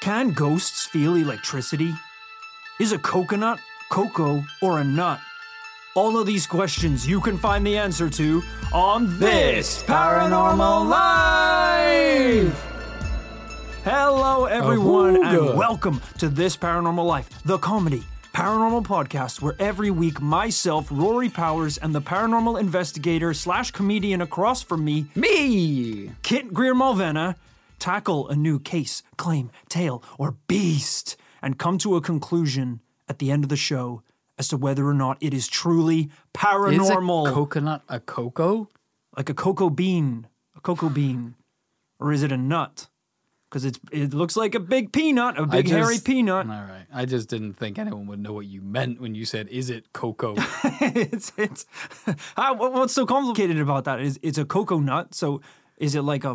Can ghosts feel electricity? Is a coconut, cocoa, or a nut? All of these questions you can find the answer to on This Paranormal Life! Hello everyone and welcome to This Paranormal Life, the comedy paranormal podcast where every week myself, Rory Powers, and the paranormal investigator / comedian across from me, Kit Greer-Malvena, tackle a new case, claim, tale, or beast, and come to a conclusion at the end of the show as to whether or not it is truly paranormal. Is a coconut a cocoa? Like a cocoa bean. Or is it a nut? Because it looks like a big peanut, a big hairy peanut. All right. I just didn't think anyone would know what you meant when you said, is it cocoa? What's so complicated about that? It's a cocoa nut, so is it like a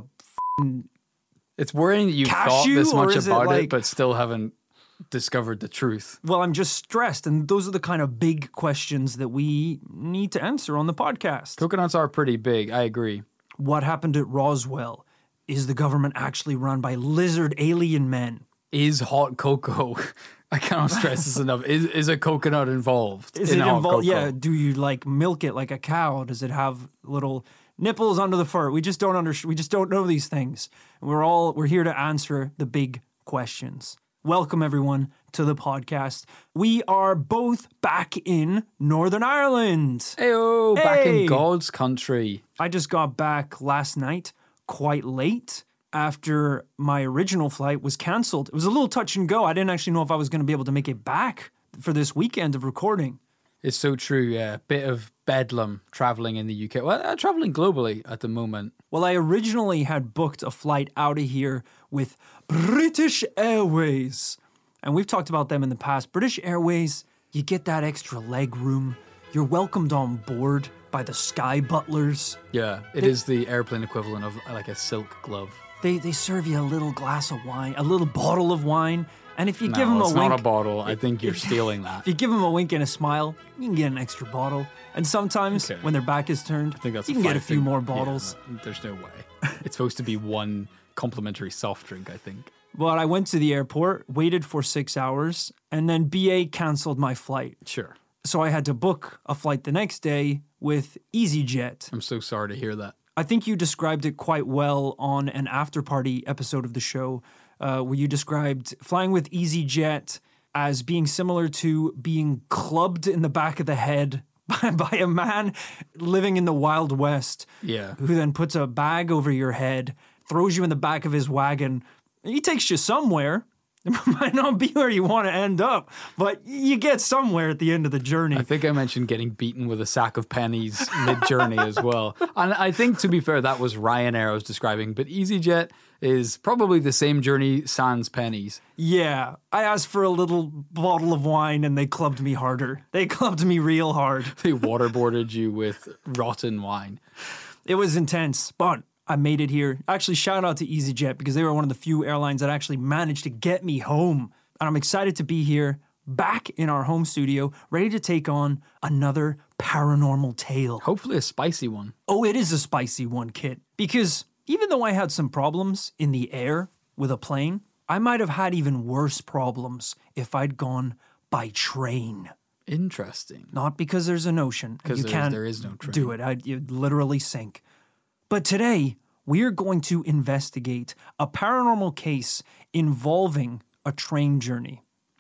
It's worrying that you've thought this much about it, but still haven't discovered the truth. Well, I'm just stressed, and those are the kind of big questions that we need to answer on the podcast. Coconuts are pretty big, I agree. What happened at Roswell? Is the government actually run by lizard alien men? Is hot cocoa, I cannot stress this enough, is a coconut involved? Is it involved? Yeah, do you like milk it like a cow? Does it have little nipples under the fur? We just don't know these things. We're here to answer the big questions. Welcome everyone to the podcast. We are both back in Northern Ireland. Heyo, back in God's country. I just got back last night, quite late, after my original flight was cancelled. It was a little touch and go. I didn't actually know if I was going to be able to make it back for this weekend of recording. It's so true, yeah. Bit of bedlam traveling in the UK. Well, traveling globally at the moment. Well, I originally had booked a flight out of here with British Airways. And we've talked about them in the past. British Airways, you get that extra leg room. You're welcomed on board by the Sky Butlers. Yeah, it is the airplane equivalent of like a silk glove. They serve you a little glass of wine, a little bottle of wine. And if you give them a wink... No, it's not a bottle. I think you're stealing that. If you give them a wink and a smile, you can get an extra bottle. And sometimes, when their back is turned, you can get a few more bottles. Yeah, no, there's no way. It's supposed to be one complimentary soft drink, I think. But I went to the airport, waited for 6 hours, and then BA canceled my flight. Sure. So I had to book a flight the next day with EasyJet. I'm so sorry to hear that. I think you described it quite well on an after-party episode of the show, where you described flying with EasyJet as being similar to being clubbed in the back of the head by a man living in the Wild West. Yeah. Who then puts a bag over your head, throws you in the back of his wagon. He takes you somewhere. It might not be where you want to end up, but you get somewhere at the end of the journey. I think I mentioned getting beaten with a sack of pennies mid-journey as well. And I think, to be fair, that was Ryanair I was describing, but EasyJet is probably the same journey sans pennies. Yeah, I asked for a little bottle of wine and they clubbed me harder. They clubbed me real hard. They waterboarded you with rotten wine. It was intense, but I made it here. Actually, shout out to EasyJet because they were one of the few airlines that actually managed to get me home. And I'm excited to be here, back in our home studio, ready to take on another paranormal tale. Hopefully a spicy one. Oh, it is a spicy one, Kit. Because even though I had some problems in the air with a plane, I might have had even worse problems if I'd gone by train. Interesting. Not because there's an ocean. Because there is no train. Do it. You'd literally sink. But today, we're going to investigate a paranormal case involving a train journey.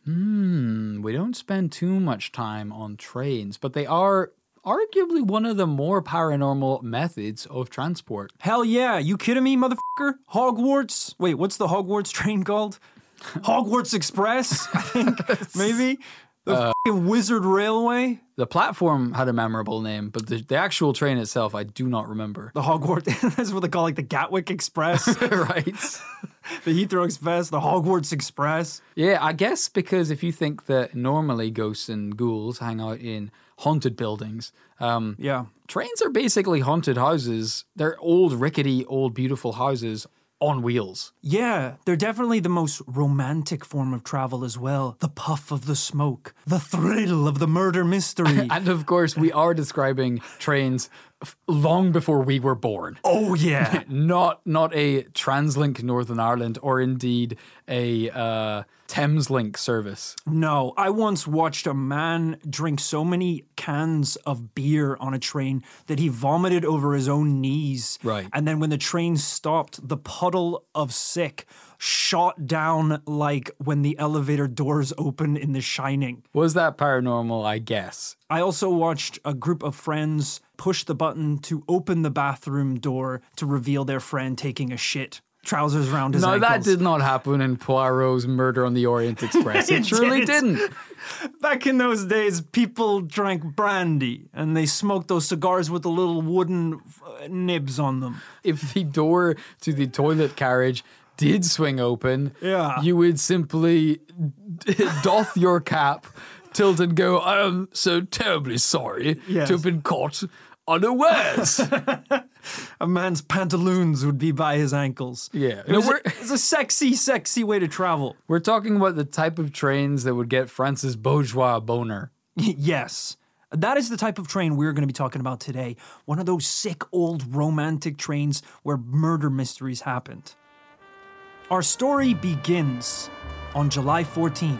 We don't spend too much time on trains, but they are arguably one of the more paranormal methods of transport. Hell yeah, you kidding me, motherfucker? Hogwarts? Wait, what's the Hogwarts train called? Hogwarts Express, I think, maybe? The fucking Wizard Railway? The platform had a memorable name, but the actual train itself, I do not remember. The Hogwarts, that's what they call like the Gatwick Express. Right. The Heathrow Express, the Hogwarts Express. Yeah, I guess because if you think that normally ghosts and ghouls hang out in haunted buildings, trains are basically haunted houses. They're old, rickety, old, beautiful houses on wheels. Yeah, they're definitely the most romantic form of travel as well. The puff of the smoke, the thrill of the murder mystery. And of course, we are describing trains long before we were born. Oh, yeah. Not a TransLink Northern Ireland or indeed a Thameslink service. No, I once watched a man drink so many cans of beer on a train that he vomited over his own knees. Right. And then when the train stopped, the puddle of sick shot down like when the elevator doors open in The Shining. Was that paranormal? I guess. I also watched a group of friends push the button to open the bathroom door to reveal their friend taking a shit. Trousers around his ankles. No, that did not happen in Poirot's Murder on the Orient Express. It truly didn't. Back in those days, people drank brandy and they smoked those cigars with the little wooden nibs on them. If the door to the toilet carriage did swing open, you would simply doff your cap, tilt and go, I am so terribly sorry to have been caught unawares. A man's pantaloons would be by his ankles. Yeah. It's a sexy way to travel. We're talking about the type of trains that would get Francis Bourgeois a boner. Yes. That is the type of train we're going to be talking about today. One of those sick old romantic trains where murder mysteries happened. Our story begins on July 14th,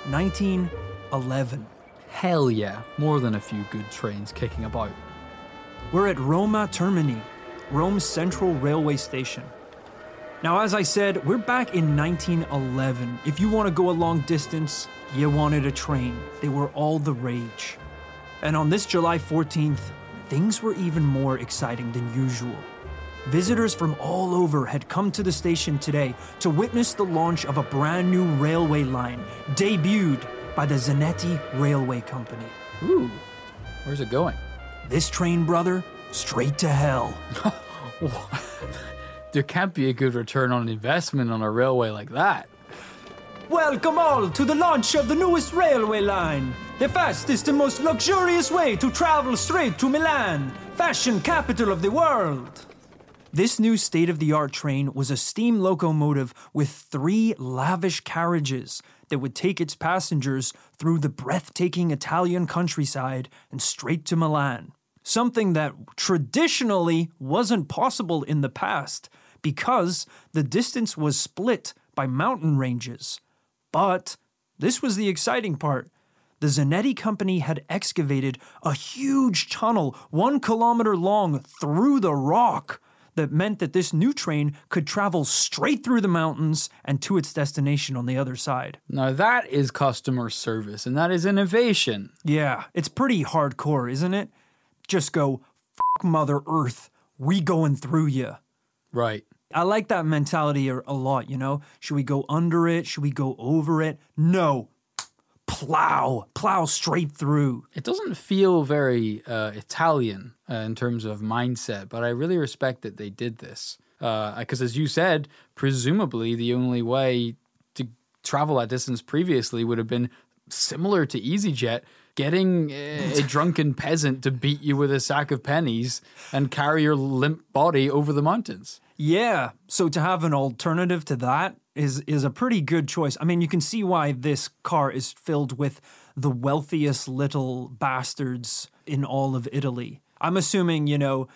1911. Hell yeah, more than a few good trains kicking about. We're at Roma Termini, Rome's central railway station. Now, as I said, we're back in 1911. If you want to go a long distance, you wanted a train. They were all the rage. And on this July 14th, things were even more exciting than usual. Visitors from all over had come to the station today to witness the launch of a brand new railway line, debuted by the Zanetti Railway Company. Ooh, where's it going? This train, brother, straight to hell. There can't be a good return on investment on a railway like that. Welcome all to the launch of the newest railway line. The fastest and most luxurious way to travel straight to Milan, fashion capital of the world. This new state-of-the-art train was a steam locomotive with 3 lavish carriages that would take its passengers through the breathtaking Italian countryside and straight to Milan. Something that traditionally wasn't possible in the past because the distance was split by mountain ranges. But this was the exciting part. The Zanetti Company had excavated a huge tunnel 1 kilometer long through the rock that meant that this new train could travel straight through the mountains and to its destination on the other side. Now that is customer service, and that is innovation. Yeah, it's pretty hardcore, isn't it? Just go, F*** Mother Earth, we going through you. Right. I like that mentality a lot, you know? Should we go under it? Should we go over it? No. Plow straight through. It doesn't feel very Italian in terms of mindset, but I really respect that they did this. Because as you said, presumably the only way to travel that distance previously would have been similar to EasyJet, getting a drunken peasant to beat you with a sack of pennies and carry your limp body over the mountains. Yeah, so to have an alternative to that is a pretty good choice. I mean, you can see why this car is filled with the wealthiest little bastards in all of Italy. I'm assuming,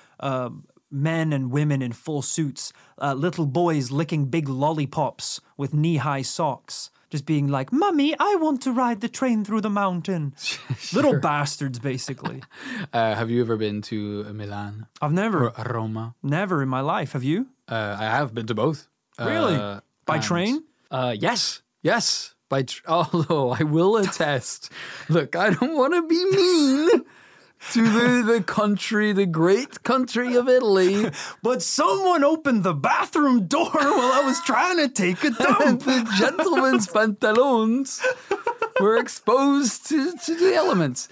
men and women in full suits, little boys licking big lollipops with knee-high socks, just being like, "Mummy, I want to ride the train through the mountain." Sure. Little bastards, basically. Have you ever been to Milan? I've never. Or Roma? Never in my life. Have you? I have been to both. Really? By train? Yes. Although I will attest, look, I don't want to be mean to the country, the great country of Italy. But someone opened the bathroom door while I was trying to take a dump. The gentleman's pantaloons were exposed to the elements.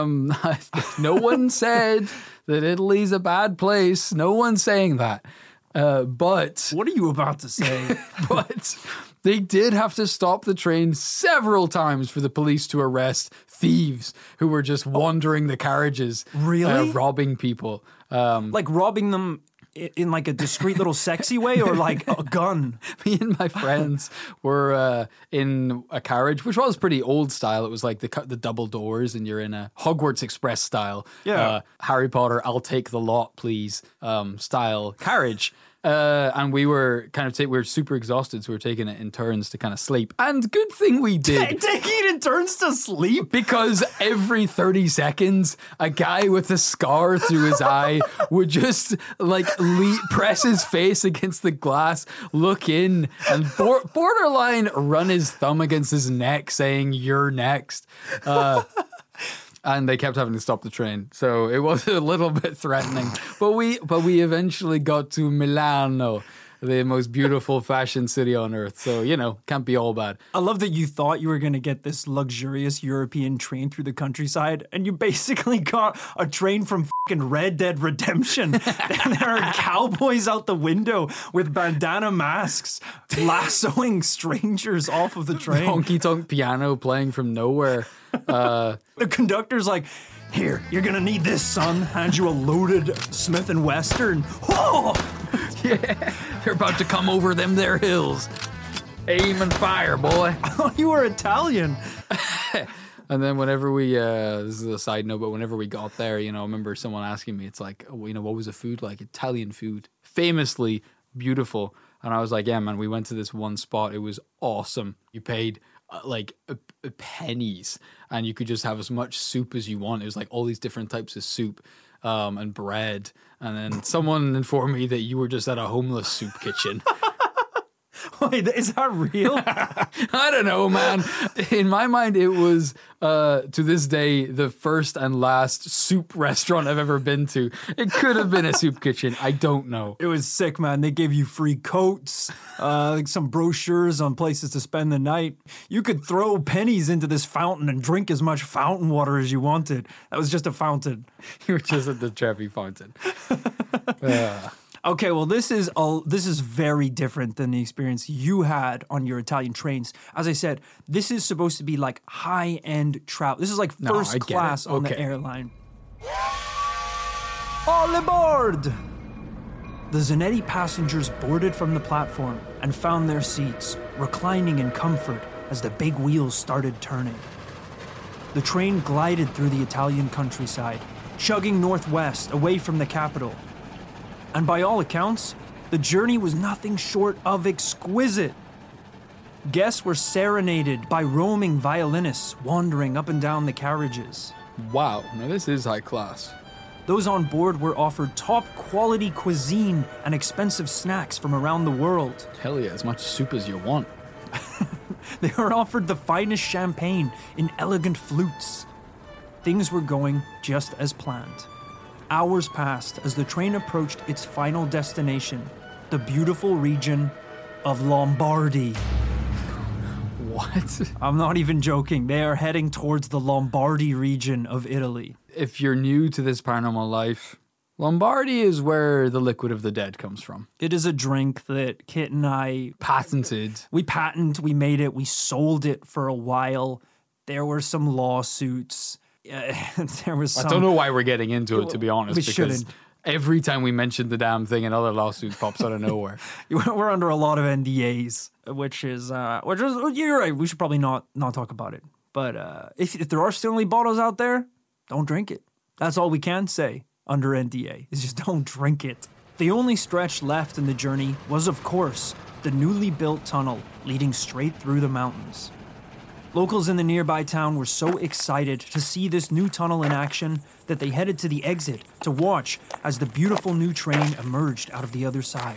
No one said that Italy's a bad place. No one's saying that. But what are you about to say? But they did have to stop the train several times for the police to arrest thieves who were just wandering the carriages. Really? Robbing people. Like robbing them in like a discreet little sexy way or like a gun? Me and my friends were in a carriage, which was pretty old style. It was like the double doors and you're in a Hogwarts Express style. Yeah. Harry Potter, I'll take the lot, please, style carriage. And we were we were super exhausted, so we were taking it in turns to kind of sleep. And good thing we did. Taking it in turns to sleep? Because every 30 seconds, a guy with a scar through his eye would just press his face against the glass, look in, and borderline run his thumb against his neck saying, "You're next." And they kept having to stop the train. So it was a little bit threatening. But we eventually got to Milano, the most beautiful fashion city on earth. So, can't be all bad. I love that you thought you were going to get this luxurious European train through the countryside, and you basically got a train from fucking Red Dead Redemption. And there are cowboys out the window with bandana masks lassoing strangers off of the train. Honky-tonk piano playing from nowhere. The conductor's like, "Here, you're gonna need this, son." Hands you a loaded Smith & Wesson. Oh! Yeah, they're about to come over them there hills. Aim and fire, boy. I thought you were Italian. And then whenever we, this is a side note, but whenever we got there, I remember someone asking me, it's like, what was the food like? Italian food. Famously beautiful. And I was like, yeah, man, we went to this one spot. It was awesome. You paid pennies and you could just have as much soup as you want. It was like all these different types of soup and bread. And then someone informed me that you were just at a homeless soup kitchen. Wait, is that real? I don't know, man. In my mind, it was, to this day, the first and last soup restaurant I've ever been to. It could have been a soup kitchen. I don't know. It was sick, man. They gave you free coats, some brochures on places to spend the night. You could throw pennies into this fountain and drink as much fountain water as you wanted. That was just a fountain. You were just at the Trevi fountain. Okay, well, this is very different than the experience you had on your Italian trains. As I said, this is supposed to be like high-end travel. This is like first class on the airline. All aboard! The Zanetti passengers boarded from the platform and found their seats, reclining in comfort as the big wheels started turning. The train glided through the Italian countryside, chugging northwest away from the capital. And by all accounts, the journey was nothing short of exquisite. Guests were serenaded by roaming violinists wandering up and down the carriages. Wow, now this is high class. Those on board were offered top-quality cuisine and expensive snacks from around the world. Hell yeah, as much soup as you want. They were offered the finest champagne in elegant flutes. Things were going just as planned. Hours passed as the train approached its final destination, the beautiful region of Lombardy. What? I'm not even joking. They are heading towards the Lombardy region of Italy. If you're new to this paranormal life, Lombardy is where the liquid of the dead comes from. It is a drink that Kit and I patented. We made it, we sold it for a while. There were some lawsuits. There was some... I don't know why we're getting into it, to be honest. We because shouldn't. Every time we mention the damn thing, another lawsuit pops out of nowhere. We're under a lot of NDAs, which is you're right. We should probably not talk about it. But if there are still any bottles out there, don't drink it. That's all we can say under NDA, is just don't drink it. The only stretch left in the journey was, of course, the newly built tunnel leading straight through the mountains. Locals in the nearby town were so excited to see this new tunnel in action that they headed to the exit to watch as the beautiful new train emerged out of the other side.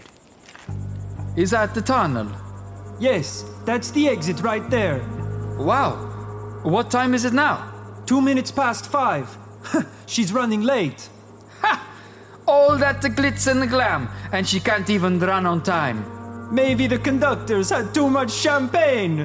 Is that the tunnel? Yes, that's the exit right there. Wow. What time is it now? 2 minutes past 5. She's running late. Ha! All that the glitz and the glam, and she can't even run on time. Maybe the conductors had too much champagne.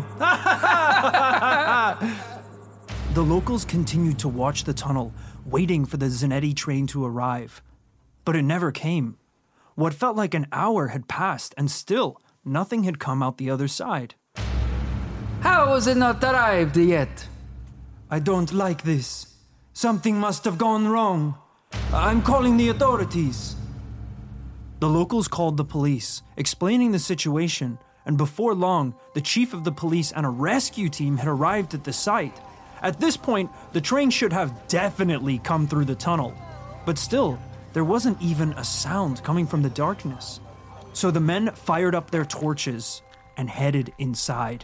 The locals continued to watch the tunnel, waiting for the Zanetti train to arrive. But it never came. What felt like an hour had passed, and still, nothing had come out the other side. How has it not arrived yet? I don't like this. Something must have gone wrong. I'm calling the authorities. The locals called the police, explaining the situation, and before long, the chief of the police and a rescue team had arrived at the site. At this point, the train should have definitely come through the tunnel. But still, there wasn't even a sound coming from the darkness. So the men fired up their torches and headed inside.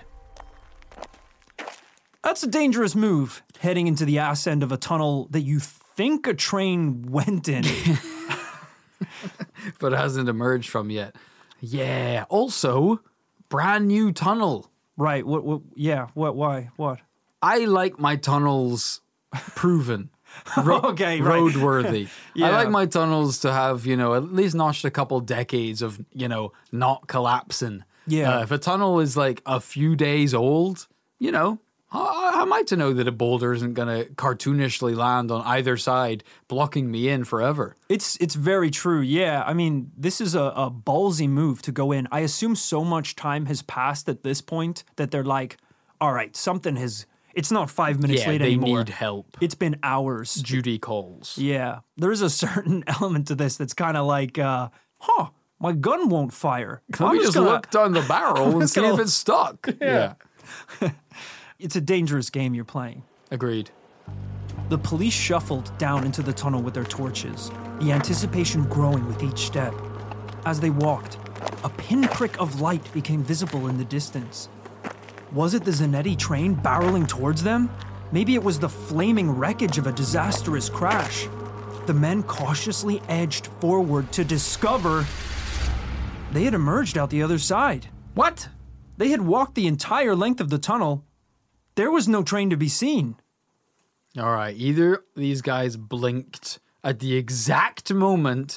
That's a dangerous move, heading into the ass end of a tunnel that you think a train went in. But hasn't emerged from yet. Yeah, also, brand new tunnel. Right, why, what? I like my tunnels proven. Okay, right. Roadworthy. Yeah. I like my tunnels to have, at least notched a couple decades of, not collapsing. Yeah. If a tunnel is like a few days old, how am I to know that a boulder isn't going to cartoonishly land on either side, blocking me in forever? It's very true, yeah. I mean, this is a ballsy move to go in. I assume so much time has passed at this point that they're like, all right, it's not 5 minutes late anymore. They need help. It's been hours. Duty calls. Yeah. There's a certain element to this that's kind of like, my gun won't fire. Let me just look down the barrel and see if it's stuck. Yeah. It's a dangerous game you're playing. Agreed. The police shuffled down into the tunnel with their torches, the anticipation growing with each step. As they walked, a pinprick of light became visible in the distance. Was it the Zanetti train barreling towards them? Maybe it was the flaming wreckage of a disastrous crash. The men cautiously edged forward to discover they had emerged out the other side. What? They had walked the entire length of the tunnel. There was no train to be seen. All right, either these guys blinked at the exact moment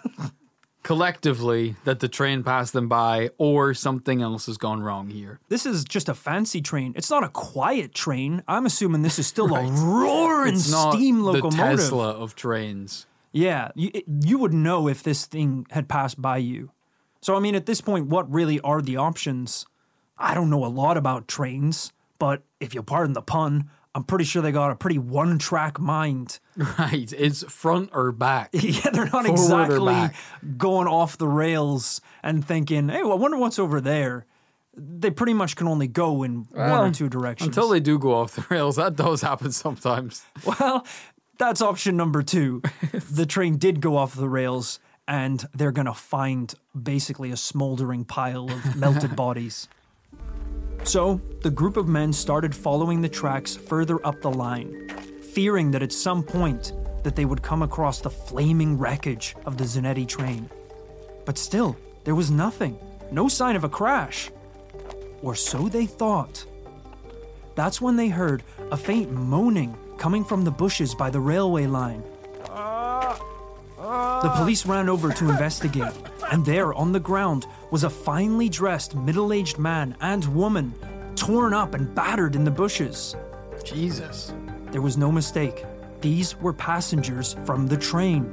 collectively that the train passed them by, or something else has gone wrong here. This is just a fancy train. It's not a quiet train. I'm assuming this is still a roaring steam locomotive. The Tesla of trains. Yeah, you would know if this thing had passed by you. So, I mean, at this point, what really are the options? I don't know a lot about trains, but if you'll pardon the pun, I'm pretty sure they got a pretty one-track mind. Right, it's front or back. Yeah, they're not exactly going off the rails and thinking, hey, well, I wonder what's over there. They pretty much can only go in one or two directions. Until they do go off the rails. That does happen sometimes. Well, that's option number 2. The train did go off the rails, and they're going to find basically a smoldering pile of melted bodies. So, the group of men started following the tracks further up the line, fearing that at some point that they would come across the flaming wreckage of the Zanetti train. But still, there was nothing, no sign of a crash. Or so they thought. That's when they heard a faint moaning coming from the bushes by the railway line. The police ran over to investigate, and there on the ground was a finely dressed middle-aged man and woman, torn up and battered in the bushes. Jesus. There was no mistake. These were passengers from the train.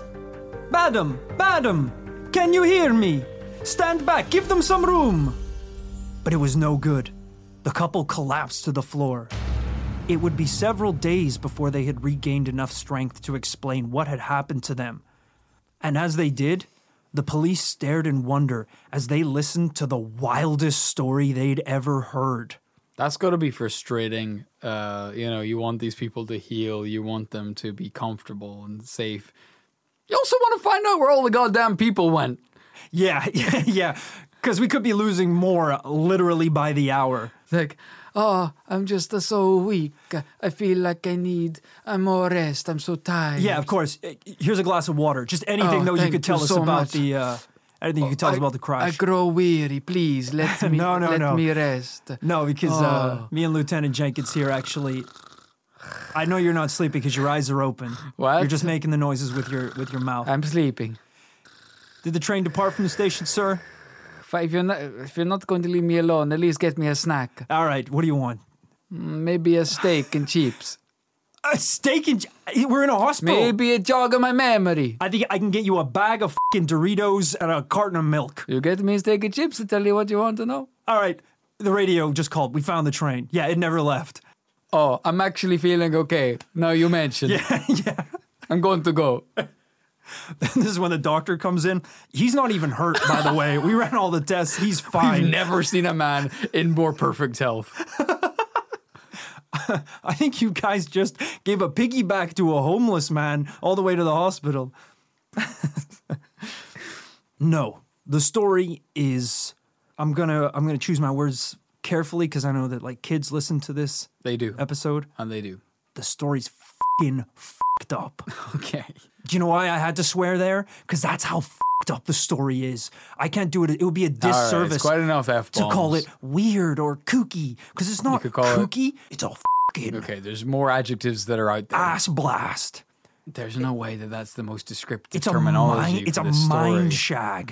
Madam, can you hear me? Stand back, give them some room. But it was no good. The couple collapsed to the floor. It would be several days before they had regained enough strength to explain what had happened to them. And as they did, the police stared in wonder as they listened to the wildest story they'd ever heard. That's got to be frustrating. You want these people to heal. You want them to be comfortable and safe. You also want to find out where all the goddamn people went. Yeah. Because we could be losing more literally by the hour. Like, I'm just so weak. I feel like I need more rest. I'm so tired. Yeah, of course. Here's a glass of water. Just anything you could tell us about anything you could tell us about the crash. I grow weary. Please let me let me rest. No, because me and Lieutenant Jenkins here actually. I know you're not sleeping because your eyes are open. What? You're just making the noises with your mouth. I'm sleeping. Did the train depart from the station, sir? If you're not going to leave me alone, at least get me a snack. All right, what do you want? Maybe a steak and chips. A steak and... We're in a hospital. Maybe a jog of my memory. I think I can get you a bag of fucking Doritos and a carton of milk. You get me a steak and chips to tell you what you want to know? All right, the radio just called. We found the train. Yeah, it never left. Oh, I'm actually feeling okay. Now you mentioned. Yeah. I'm going to go. This is when the doctor comes in. He's not even hurt, by the way. We ran all the tests. He's fine. We've never seen a man in more perfect health. I think you guys just gave a piggyback to a homeless man all the way to the hospital. No, the story is, I'm gonna choose my words carefully because I know that like kids listen to this. They do. Episode. And they do. The story's fucking fucked up. Okay. Do you know why I had to swear there? Because that's how fucked up the story is. I can't do it. It would be a disservice. Right, it's quite enough F-bombs. To call it weird or kooky. Because it's not kooky. It's all fucking. Okay, there's more adjectives that are out there. Ass blast. There's no way that that's the most descriptive terminology. It's a mind shag.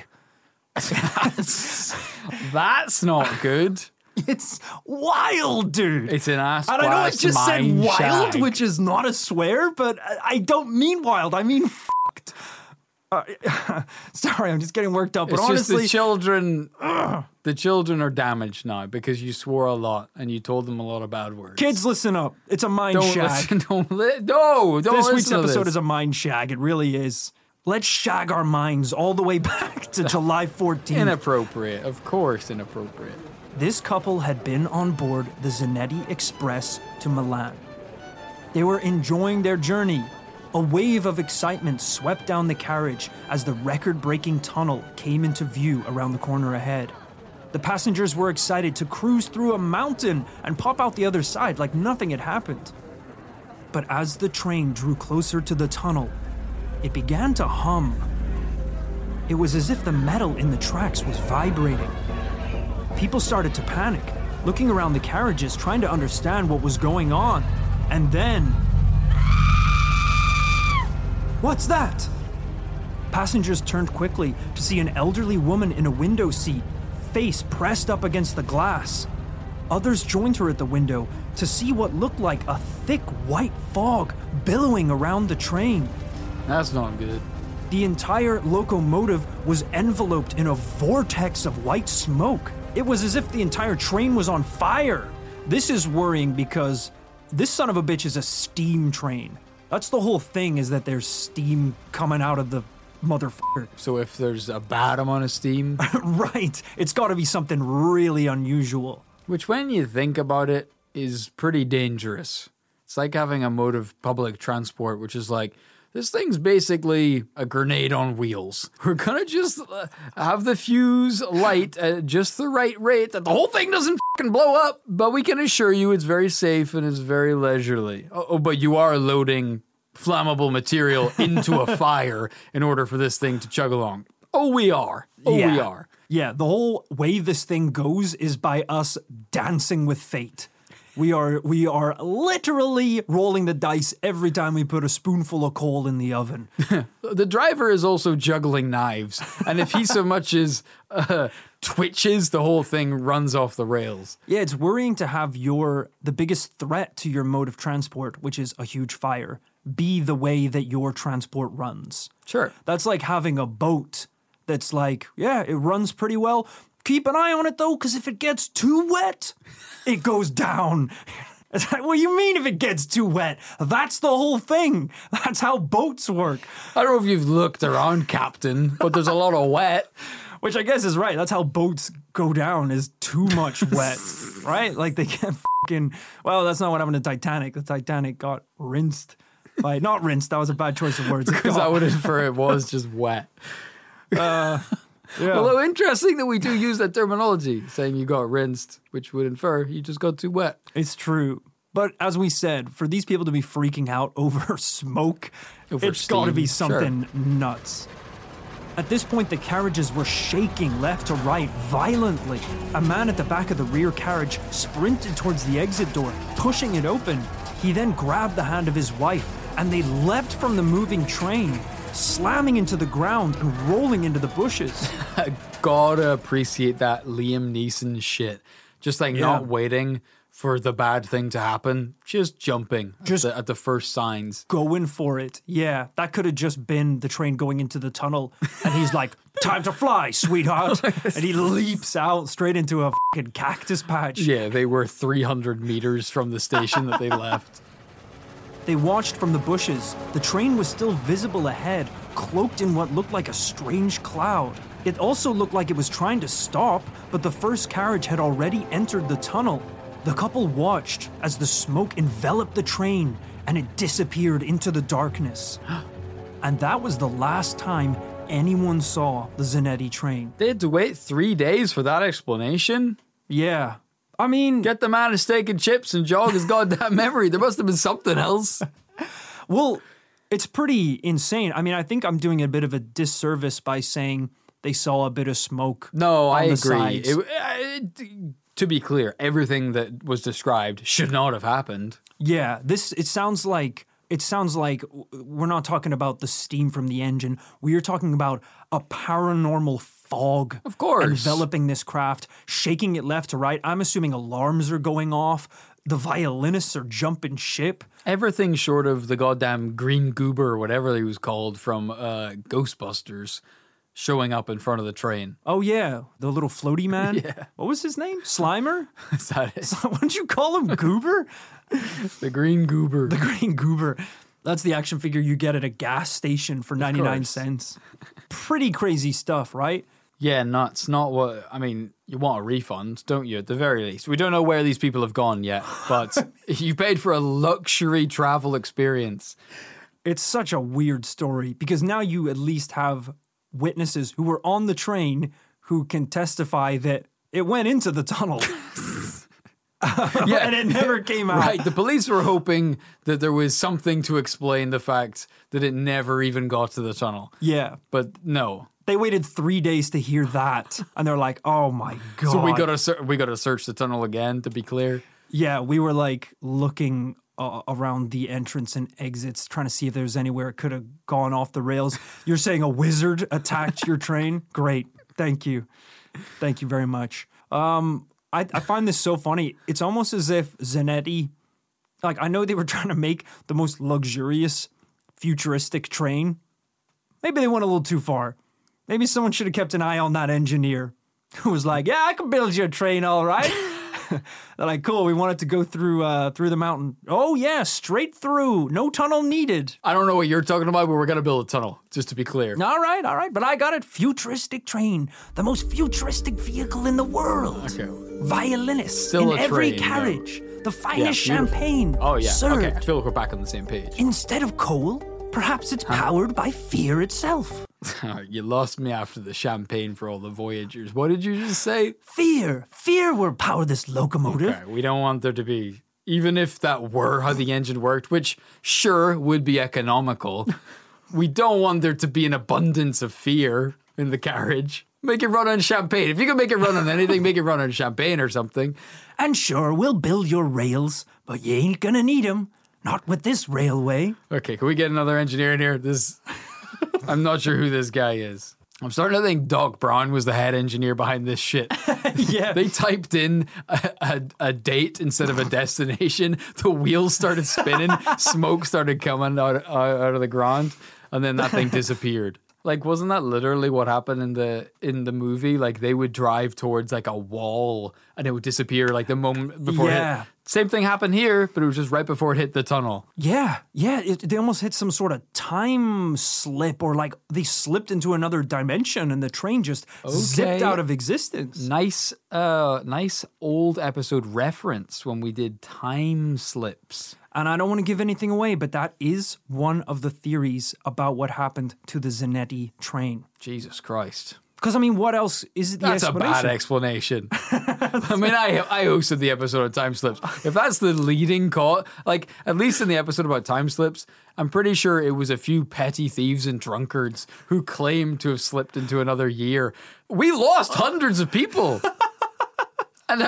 That's not good. It's wild, dude. It's an ass blast. And I know I just said wild, shag. which is not a swear, but I don't mean wild. I mean fucked. Sorry, I'm just getting worked up. But it's honestly, just the children are damaged now because you swore a lot and you told them a lot of bad words. Kids, listen up. It's a mind shag. Don't This week's episode is a mind shag. It really is. Let's shag our minds all the way back to July 14th. Inappropriate. Of course, inappropriate. This couple had been on board the Zanetti Express to Milan. They were enjoying their journey. A wave of excitement swept down the carriage as the record-breaking tunnel came into view around the corner ahead. The passengers were excited to cruise through a mountain and pop out the other side like nothing had happened. But as the train drew closer to the tunnel, it began to hum. It was as if the metal in the tracks was vibrating. People started to panic, looking around the carriages, trying to understand what was going on. And then... What's that? Passengers turned quickly to see an elderly woman in a window seat, face pressed up against the glass. Others joined her at the window to see what looked like a thick white fog billowing around the train. That's not good. The entire locomotive was enveloped in a vortex of white smoke. It was as if the entire train was on fire. This is worrying because this son of a bitch is a steam train. That's the whole thing, is that there's steam coming out of the motherfucker. So if there's a bad amount of steam... Right. It's got to be something really unusual. Which, when you think about it, is pretty dangerous. It's like having a mode of public transport, which is like, this thing's basically a grenade on wheels. We're gonna just have the fuse light at just the right rate that the whole thing doesn't fucking blow up, but we can assure you it's very safe and it's very leisurely. Oh, but you are loading flammable material into a fire in order for this thing to chug along. Oh, we are. We are. Yeah, the whole way this thing goes is by us dancing with fate. We are literally rolling the dice every time we put a spoonful of coal in the oven. The driver is also juggling knives, and if he so much as twitches, the whole thing runs off the rails. Yeah, it's worrying to have the biggest threat to your mode of transport, which is a huge fire, be the way that your transport runs. Sure. That's like having a boat that's like, yeah, it runs pretty well. Keep an eye on it, though, because if it gets too wet, it goes down. It's like, what do you mean if it gets too wet? That's the whole thing. That's how boats work. I don't know if you've looked around, Captain, but there's a lot of wet. Which I guess is right. That's how boats go down, is too much wet, right? Like they get fucking... Well, that's not what happened to Titanic. The Titanic got rinsed. Not rinsed, that was a bad choice of words. Because I would infer it was just wet. Yeah. Although interesting that we do use that terminology, saying you got rinsed, which would infer you just got too wet. It's true. But as we said, for these people to be freaking out over smoke, it's got to be something nuts. At this point, the carriages were shaking left to right violently. A man at the back of the rear carriage sprinted towards the exit door, pushing it open. He then grabbed the hand of his wife, and they leapt from the moving train, slamming into the ground and rolling into the bushes. Gotta appreciate that Liam Neeson shit. Just like not waiting for the bad thing to happen, just jumping at the first signs. Going for it. Yeah, that could have just been the train going into the tunnel. And he's like, time to fly, sweetheart. And he leaps out straight into a fucking cactus patch. Yeah, they were 300 meters from the station that they left. They watched from the bushes. The train was still visible ahead, cloaked in what looked like a strange cloud. It also looked like it was trying to stop, but the first carriage had already entered the tunnel. The couple watched as the smoke enveloped the train and it disappeared into the darkness. And that was the last time anyone saw the Zanetti train. They had to wait 3 days for that explanation? Yeah. I mean... Get the man a steak and chips and jog his goddamn memory. There must have been something else. Well, it's pretty insane. I mean, I think I'm doing a bit of a disservice by saying they saw a bit of smoke. No, I agree. To be clear, everything that was described should not have happened. Yeah, it sounds like we're not talking about the steam from the engine. We are talking about a paranormal fog, of course, enveloping this craft, shaking it left to right. I'm assuming alarms are going off. The violinists are jumping ship. Everything short of the goddamn green goober or whatever he was called from Ghostbusters showing up in front of the train. Oh, yeah. The little floaty man? Yeah. What was his name? Slimer? Is that it? What did you call him? Goober? The green goober. The green goober. That's the action figure you get at a gas station for 99 cents. Pretty crazy stuff, right? Yeah, nuts. Not what... I mean, you want a refund, don't you, at the very least? We don't know where these people have gone yet, but you paid for a luxury travel experience. It's such a weird story, because now you at least have witnesses who were on the train who can testify that it went into the tunnel. Yeah, and it never came out. Right, the police were hoping that there was something to explain the fact that it never even got to the tunnel. Yeah. But no. They waited 3 days to hear that, and they're like, oh my God. So we gotta search the tunnel again, to be clear? Yeah, we were like looking around the entrance and exits, trying to see if there was anywhere it could have gone off the rails. You're saying a wizard attacked your train? Great. Thank you. Thank you very much. I find this so funny. It's almost as if Zanetti, like, I know they were trying to make the most luxurious, futuristic train. Maybe they went a little too far. Maybe someone should have kept an eye on that engineer who was like, yeah, I can build you a train, all right. They're like, cool, we want it to go through the mountain. Oh, yeah, straight through. No tunnel needed. I don't know what you're talking about, but we're going to build a tunnel, just to be clear. All right. But I got it. Futuristic train. The most futuristic vehicle in the world. Okay. Violinists Still in every carriage. Though. The finest champagne. Oh, yeah. Served. Okay, I feel like we're back on the same page. Instead of coal, perhaps it's powered by fear itself. You lost me after the champagne for all the Voyagers. What did you just say? Fear. Fear will power this locomotive. Okay, we don't want there to be, even if that were how the engine worked, which sure would be economical, we don't want there to be an abundance of fear in the carriage. Make it run on champagne. If you can make it run on anything, make it run on champagne or something. And sure, we'll build your rails, but you ain't gonna need them. Not with this railway. Okay, can we get another engineer in here? I'm not sure who this guy is. I'm starting to think Doc Brown was the head engineer behind this shit. Yeah. They typed in a date instead of a destination. The wheels started spinning. Smoke started coming out of the ground. And then that thing disappeared. Like, wasn't that literally what happened in the movie? Like, they would drive towards like a wall and it would disappear like the moment before it hit. Same thing happened here, but it was just right before it hit the tunnel. Yeah. They almost hit some sort of time slip, or like they slipped into another dimension and the train just zipped out of existence. Nice old episode reference when we did time slips. And I don't want to give anything away, but that is one of the theories about what happened to the Zanetti train. Jesus Christ. Because, I mean, what else is the explanation? That's a bad explanation. I mean, I hosted the episode of Time Slips. If that's the leading cause, like, at least in the episode about time slips, I'm pretty sure it was a few petty thieves and drunkards who claimed to have slipped into another year. We lost hundreds of people. And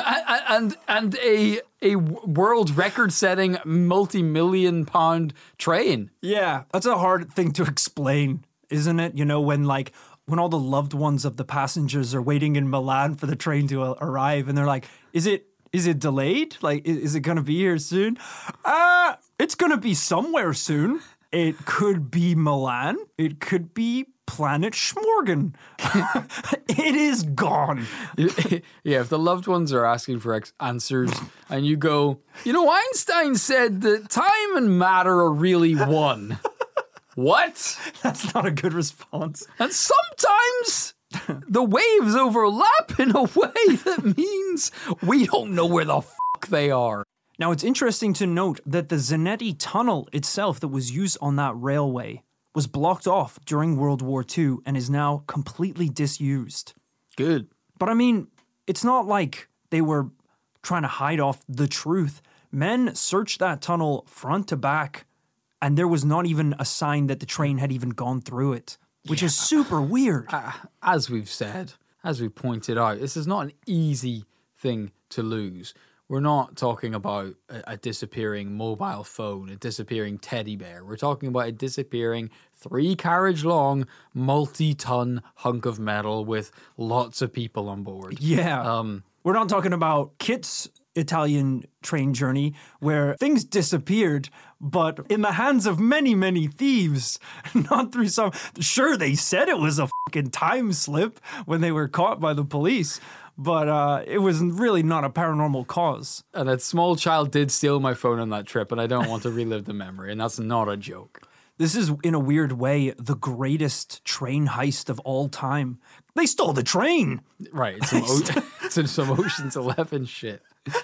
a world record-setting multi-million-pound train. Yeah, that's a hard thing to explain, isn't it? You know, when all the loved ones of the passengers are waiting in Milan for the train to arrive, and they're like, is it delayed? Like, is it going to be here soon? It's going to be somewhere soon. It could be Milan. It could be Planet Schmorgen. It is gone. Yeah, if the loved ones are asking for answers and you go, Einstein said that time and matter are really one. What? That's not a good response. And sometimes the waves overlap in a way that means we don't know where the fuck they are. Now, it's interesting to note that the Zanetti Tunnel itself that was used on that railway was blocked off during World War II and is now completely disused. Good. But I mean, it's not like they were trying to hide off the truth. Men searched that tunnel front to back, and there was not even a sign that the train had even gone through it, which is super weird. As we've said, as we pointed out, this is not an easy thing to lose. We're not talking about a disappearing mobile phone, a disappearing teddy bear. We're talking about a disappearing 3-carriage long, multi-ton hunk of metal with lots of people on board. Yeah. We're not talking about Kit's Italian train journey where things disappeared, but in the hands of many, many thieves, not through some... Sure, they said it was a fucking time slip when they were caught by the police, but it was really not a paranormal cause. And that small child did steal my phone on that trip, and I don't want to relive the memory, and that's not a joke. This is, in a weird way, the greatest train heist of all time. They stole the train! Right, it's some Ocean's 11 shit.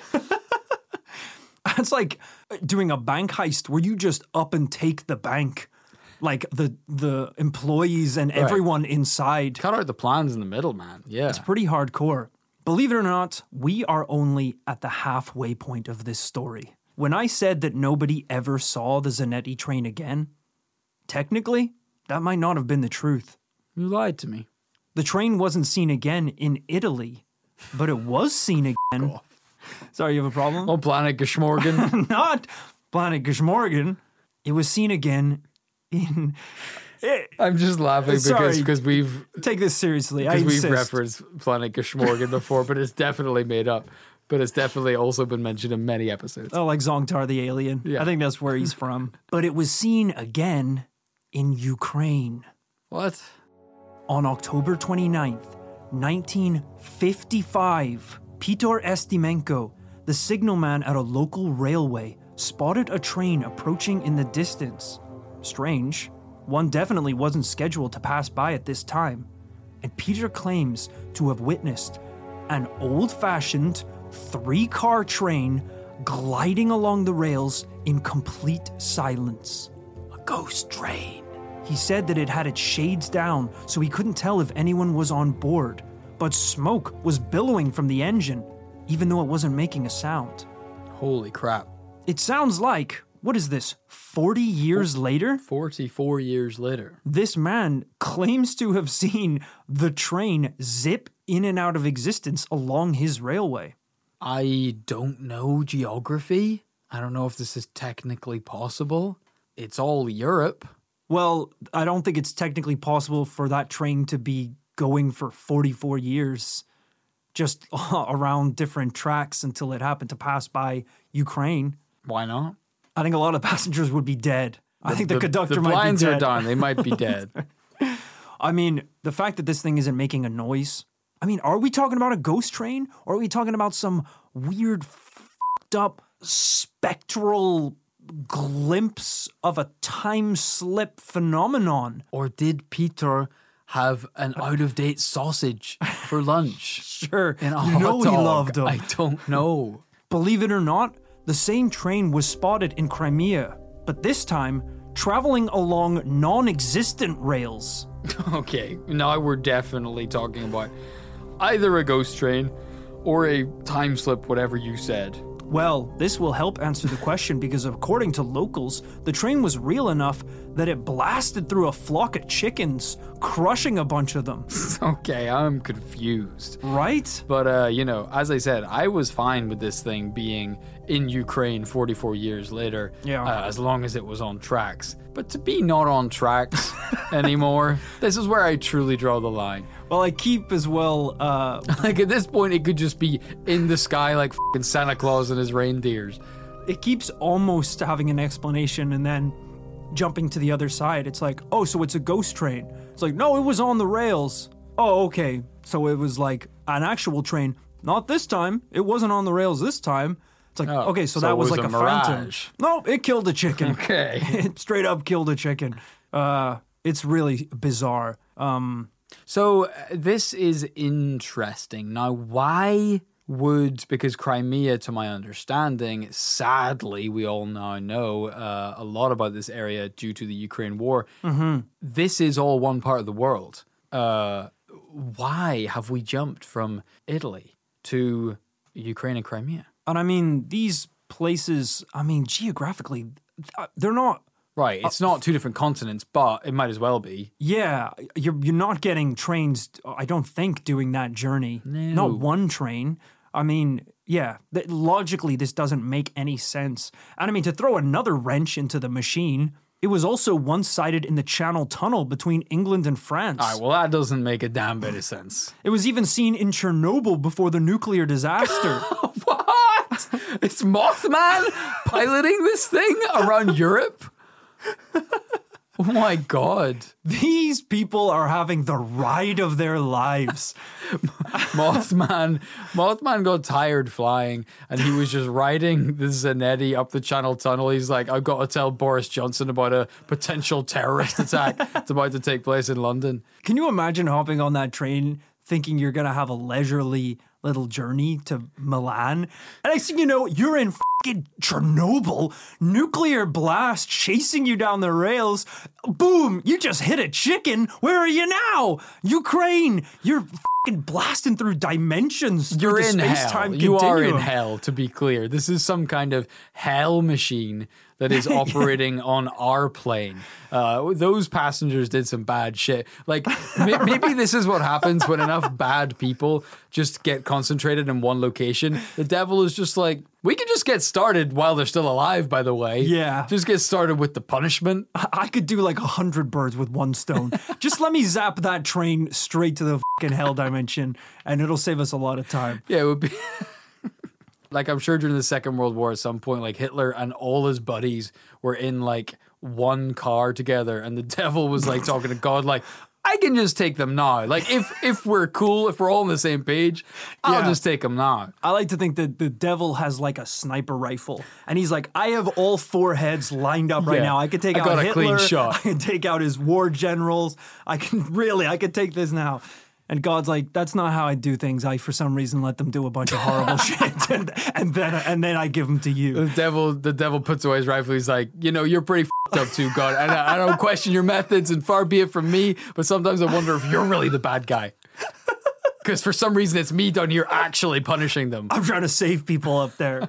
It's like doing a bank heist where you just up and take the bank. Like the employees and everyone inside. Cut out the plans in the middle, man. Yeah. It's pretty hardcore. Believe it or not, we are only at the halfway point of this story. When I said that nobody ever saw the Zanetti train again, technically, that might not have been the truth. You lied to me. The train wasn't seen again in Italy, but it was seen again. Sorry, you have a problem? Oh, Planet Geshmorgan. Not Planet Geshmorgan. It was seen again in... I'm just laughing because we've... Take this seriously, because we've referenced Planet Geshmorgan before, but it's definitely made up. But it's definitely also been mentioned in many episodes. Oh, like Zongtar the alien. Yeah. I think that's where he's from. But it was seen again in Ukraine. What? On October 29th, 1955, Piotr Estimenko, the signalman at a local railway, spotted a train approaching in the distance. Strange. One definitely wasn't scheduled to pass by at this time. And Peter claims to have witnessed an old-fashioned 3-car train gliding along the rails in complete silence. A ghost train. He said that it had its shades down, so he couldn't tell if anyone was on board, but smoke was billowing from the engine, even though it wasn't making a sound. Holy crap. It sounds like, what is this, 40 years later? 44 years later. This man claims to have seen the train zip in and out of existence along his railway. I don't know geography. I don't know if this is technically possible. It's all Europe. Well, I don't think it's technically possible for that train to be going for 44 years just around different tracks until it happened to pass by Ukraine. Why not? I think a lot of passengers would be dead. I think the conductor might be dead. The blinds are done. They might be dead. I mean, the fact that this thing isn't making a noise. I mean, are we talking about a ghost train? Or are we talking about some weird, f***ed up, spectral glimpse of a time slip phenomenon? Or did Peter have an out-of-date sausage for lunch? Sure. In a you know hot dog? He loved them. I don't know. Believe it or not, the same train was spotted in Crimea, but this time traveling along non-existent rails. Okay, now we're definitely talking about either a ghost train or a time slip, whatever you said. Well, this will help answer the question because according to locals, the train was real enough that it blasted through a flock of chickens, crushing a bunch of them. Okay, I'm confused. Right? But, as I said, I was fine with this thing being in Ukraine 44 years later, as long as it was on tracks. But to be not on tracks anymore, this is where I truly draw the line. Well, I keep as well... like, at this point, it could just be in the sky like fucking Santa Claus and his reindeers. It keeps almost having an explanation and then jumping to the other side. It's like, oh, so it's a ghost train. It's like, no, it was on the rails. Oh, okay. So it was like an actual train. Not this time. It wasn't on the rails this time. It's like, okay, so that was like a phantom. No, it killed a chicken. Okay. It straight up killed a chicken. It's really bizarre. So this is interesting. Now, why would, because Crimea, to my understanding, sadly, we all now know a lot about this area due to the Ukraine war. This is all one part of the world. Why have we jumped from Italy to Ukraine and Crimea? And I mean, these places, I mean, geographically, they're not... Right, it's not two different continents, but it might as well be. Yeah, you're not getting trains, I don't think, doing that journey. No. Not one train. I mean, yeah, logically, this doesn't make any sense. And I mean, to throw another wrench into the machine, it was also once sighted in the Channel Tunnel between England and France. All right, well, that doesn't make a damn bit of sense. It was even seen in Chernobyl before the nuclear disaster. What? It's Mothman piloting this thing around Europe? Oh my God. These people are having the ride of their lives. Mothman got tired flying and he was just riding the Zanetti up the Channel Tunnel. He's like, I've got to tell Boris Johnson about a potential terrorist attack that's about to take place in London. Can you imagine hopping on that train thinking you're going to have a leisurely little journey to Milan? And next thing you know, you're in fucking Chernobyl, nuclear blast chasing you down the rails. Boom, you just hit a chicken. Where are you now? Ukraine. You're fucking blasting through dimensions. You're through the in space-time hell. You are in continuum. hell, to be clear. This is some kind of hell machine that is operating on our plane. Those passengers did some bad shit. Like, maybe this is what happens when enough bad people just get concentrated in one location. The devil is just like, we can just get started while they're still alive, by the way. Yeah. Just get started with the punishment. I could do like 100 birds with one stone. Just let me zap that train straight to the fucking hell dimension, and it'll save us a lot of time. Yeah, it would be... Like, I'm sure during the Second World War at some point, like, Hitler and all his buddies were in, like, one car together, and the devil was, like, talking to God, like, I can just take them now. Like, if we're cool, if we're all on the same page, I'll just take them now. I like to think that the devil has, like, a sniper rifle, and he's like, I have all four heads lined up right now. I could take out got a Hitler, clean shot. I can take out his war generals, I could take this now. And God's like, that's not how I do things. I, for some reason, let them do a bunch of horrible shit, and then I give them to you. The devil puts away his rifle. He's like, you know, you're pretty f***ed up too, God. And I don't question your methods, and far be it from me. But sometimes I wonder if you're really the bad guy. Because for some reason, it's me down here actually punishing them. I'm trying to save people up there.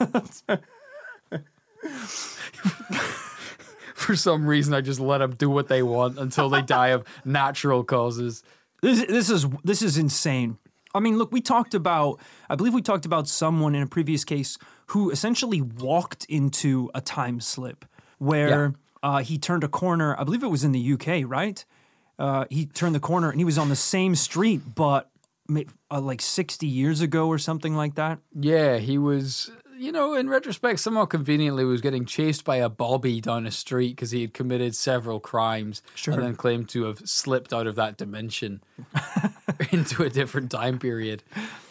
For some reason, I just let them do what they want until they die of natural causes. This is insane. I mean, look, I believe we talked about someone in a previous case who essentially walked into a time slip where he turned a corner. I believe it was in the UK, right? He turned the corner and he was on the same street, but like 60 years ago or something like that. Yeah, he was, you know, in retrospect, somewhat conveniently was getting chased by a bobby down a street because he had committed several crimes and then claimed to have slipped out of that dimension into a different time period.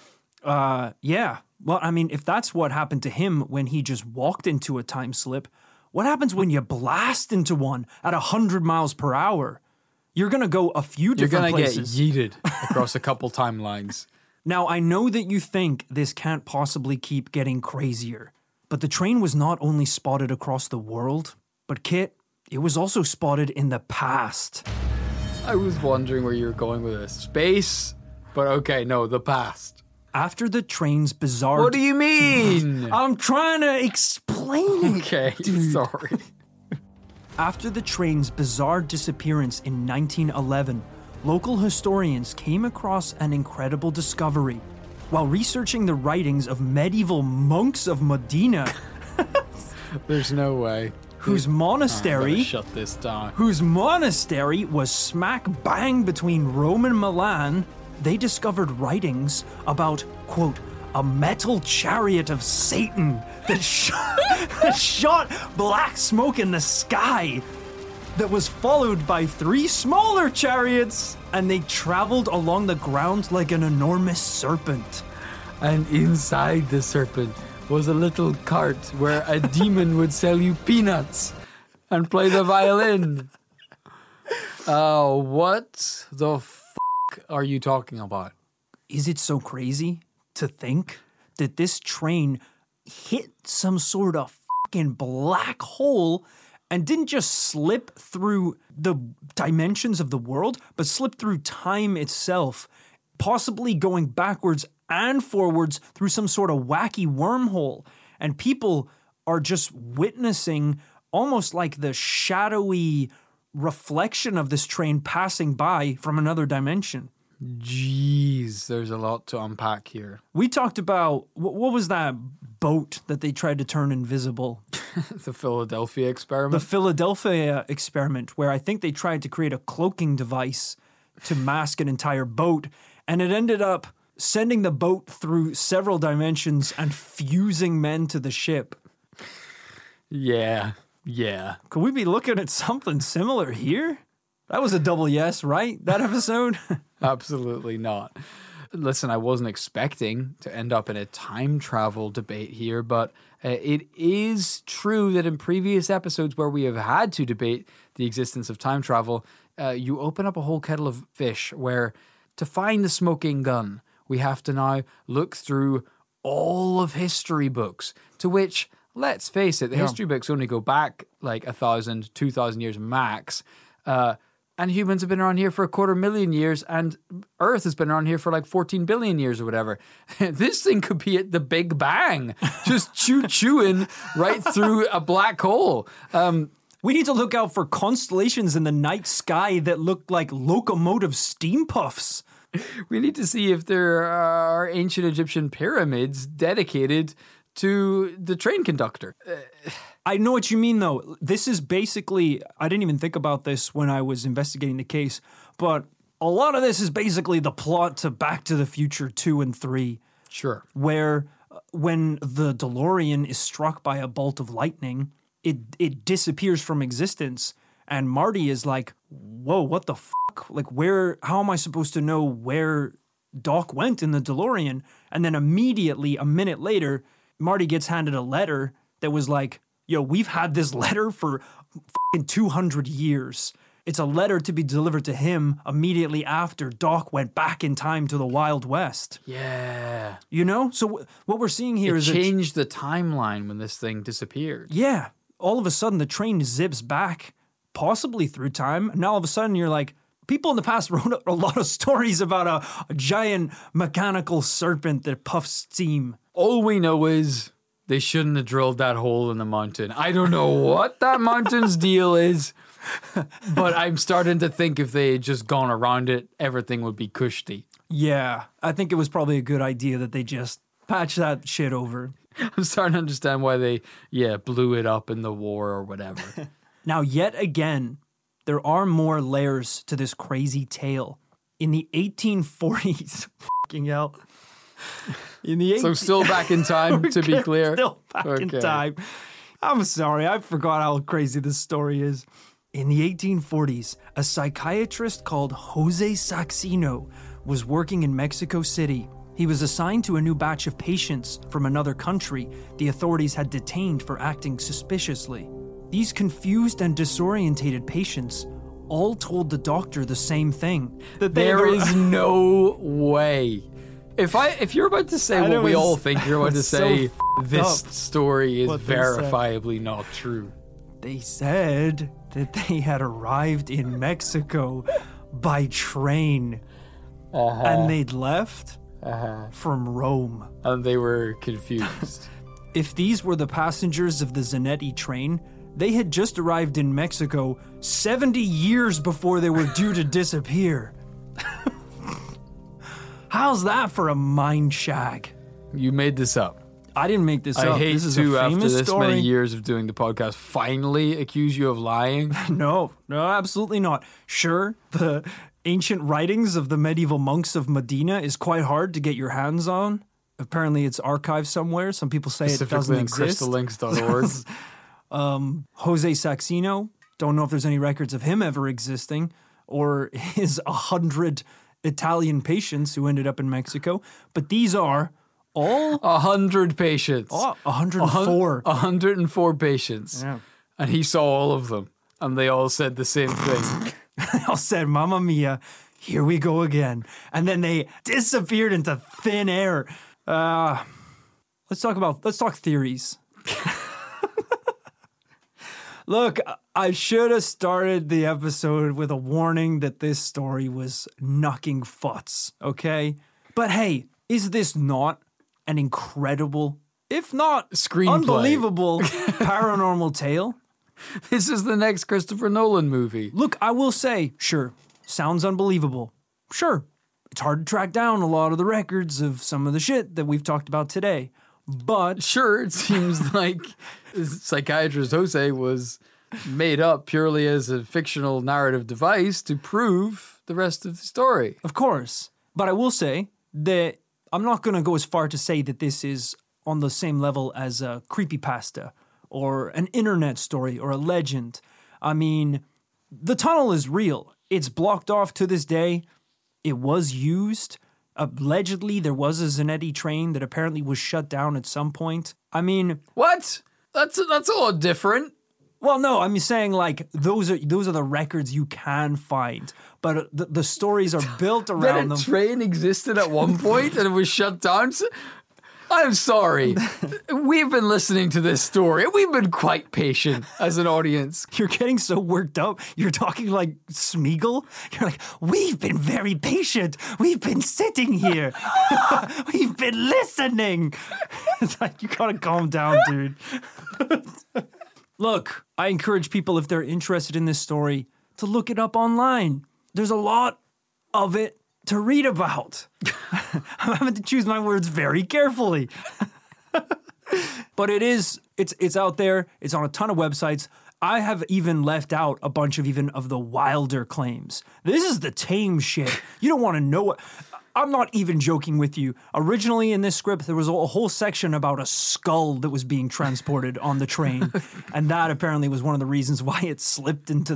Yeah. Well, I mean, if that's what happened to him when he just walked into a time slip, what happens when you blast into one at 100 miles per hour? You're going to go a few different places. You're going to get yeeted across a couple timelines. Now, I know that you think this can't possibly keep getting crazier, but the train was not only spotted across the world, but Kit, it was also spotted in the past. I was wondering where you were going with this. Space? But okay, no, the past. After the train's bizarre... What do you mean? I'm trying to explain it. Okay, dude. Sorry. After the train's bizarre disappearance in 1911, local historians came across an incredible discovery. While researching the writings of medieval monks of Modena, There's no way. whose monastery Shut this down. whose monastery was smack bang between Rome and Milan, they discovered writings about, quote, a metal chariot of Satan that shot black smoke in the sky, that was followed by 3 smaller chariots, and they traveled along the ground like an enormous serpent. And inside the serpent was a little cart where a demon would sell you peanuts and play the violin. What the fuck are you talking about? Is it so crazy to think that this train hit some sort of fucking black hole and didn't just slip through the dimensions of the world, but slipped through time itself, possibly going backwards and forwards through some sort of wacky wormhole? And people are just witnessing almost like the shadowy reflection of this train passing by from another dimension. Jeez, there's a lot to unpack here. We talked about, what was that boat that they tried to turn invisible? The Philadelphia experiment? The Philadelphia experiment, where I think they tried to create a cloaking device to mask an entire boat, and it ended up sending the boat through several dimensions and fusing men to the ship. Yeah. Could we be looking at something similar here? That was a double yes, right? That episode? Absolutely not. Listen, I wasn't expecting to end up in a time travel debate here, but it is true that in previous episodes where we have had to debate the existence of time travel, you open up a whole kettle of fish where to find the smoking gun, we have to now look through all of history books, to which, let's face it, the history books only go back like 1,000, 2,000 years max. And humans have been around here for 250,000 years, and Earth has been around here for like 14 billion years or whatever. This thing could be at the Big Bang, just chewing right through a black hole. We need to look out for constellations in the night sky that look like locomotive steam puffs. We need to see if there are ancient Egyptian pyramids dedicated to the train conductor. I know what you mean, though. This is basically, I didn't even think about this when I was investigating the case, but a lot of this is basically the plot to Back to the Future 2 and 3. Sure. Where when the DeLorean is struck by a bolt of lightning, it disappears from existence, and Marty is like, whoa, what the fuck? Like, how am I supposed to know where Doc went in the DeLorean? And then immediately, a minute later, Marty gets handed a letter that was like, yo, we've had this letter for fucking 200 years. It's a letter to be delivered to him immediately after Doc went back in time to the Wild West. Yeah. You know? So what we're seeing here is it changed the timeline when this thing disappeared. Yeah. All of a sudden, the train zips back, possibly through time. And now all of a sudden, you're like, people in the past wrote a lot of stories about a giant mechanical serpent that puffs steam. All we know is they shouldn't have drilled that hole in the mountain. I don't know what that mountain's deal is, but I'm starting to think if they had just gone around it, everything would be cushy. Yeah, I think it was probably a good idea that they just patched that shit over. I'm starting to understand why they, blew it up in the war or whatever. Now, yet again, there are more layers to this crazy tale. In the 1840s, fucking hell. So still back in time, to be clear. Still back in time. I'm sorry, I forgot how crazy this story is. In the 1840s, a psychiatrist called Jose Saxino was working in Mexico City. He was assigned to a new batch of patients from another country the authorities had detained for acting suspiciously. These confused and disorientated patients all told the doctor the same thing. That there is no way. If you're about to say what we all think you're about to say, this story is verifiably not true. They said that they had arrived in Mexico by train. And they'd left from Rome. And they were confused. If these were the passengers of the Zanetti train, they had just arrived in Mexico 70 years before they were due to disappear. How's that for a mind shag? You made this up. I didn't make this up. I hate this is to, a famous after this story. many years of doing the podcast, finally accuse you of lying. No, absolutely not. Sure, the ancient writings of the medieval monks of Medina is quite hard to get your hands on. Apparently, it's archived somewhere. Some people say it doesn't exist. crystallinks.org. Jose Saxino, don't know if there's any records of him ever existing, or his 100 Italian patients who ended up in Mexico. But these are all 100 patients. Oh, 104. 104 patients. Yeah. And he saw all of them. And they all said the same thing. They all said, Mamma Mia, here we go again. And then they disappeared into thin air. Let's talk theories. Look, I should have started the episode with a warning that this story was knocking futs, okay? But hey, is this not an incredible, if not screenplay, unbelievable paranormal tale? This is the next Christopher Nolan movie. Look, I will say, sure, sounds unbelievable. Sure, it's hard to track down a lot of the records of some of the shit that we've talked about today. But sure, it seems like psychiatrist Jose was made up purely as a fictional narrative device to prove the rest of the story. Of course. But I will say that I'm not going to go as far to say that this is on the same level as a creepypasta or an internet story or a legend. I mean, the tunnel is real. It's blocked off to this day. It was used. Allegedly, there was a Zanetti train that apparently was shut down at some point. I mean... What? That's a lot different. Well, no, I'm saying like those are the records you can find, but the stories are built around them. That a train existed at one point and it was shut down? I'm sorry. We've been listening to this story. We've been quite patient as an audience. You're getting so worked up. You're talking like Smeagol. You're like, we've been very patient. We've been sitting here. We've been listening. It's like, you gotta calm down, dude. Look, I encourage people, if they're interested in this story, to look it up online. There's a lot of it to read about. I'm having to choose my words very carefully. But it's out there. It's on a ton of websites. I have even left out a bunch of even of the wilder claims. This is the tame shit. You don't want to know what... I'm not even joking with you. Originally in this script, there was a whole section about a skull that was being transported on the train. And that apparently was one of the reasons why it slipped into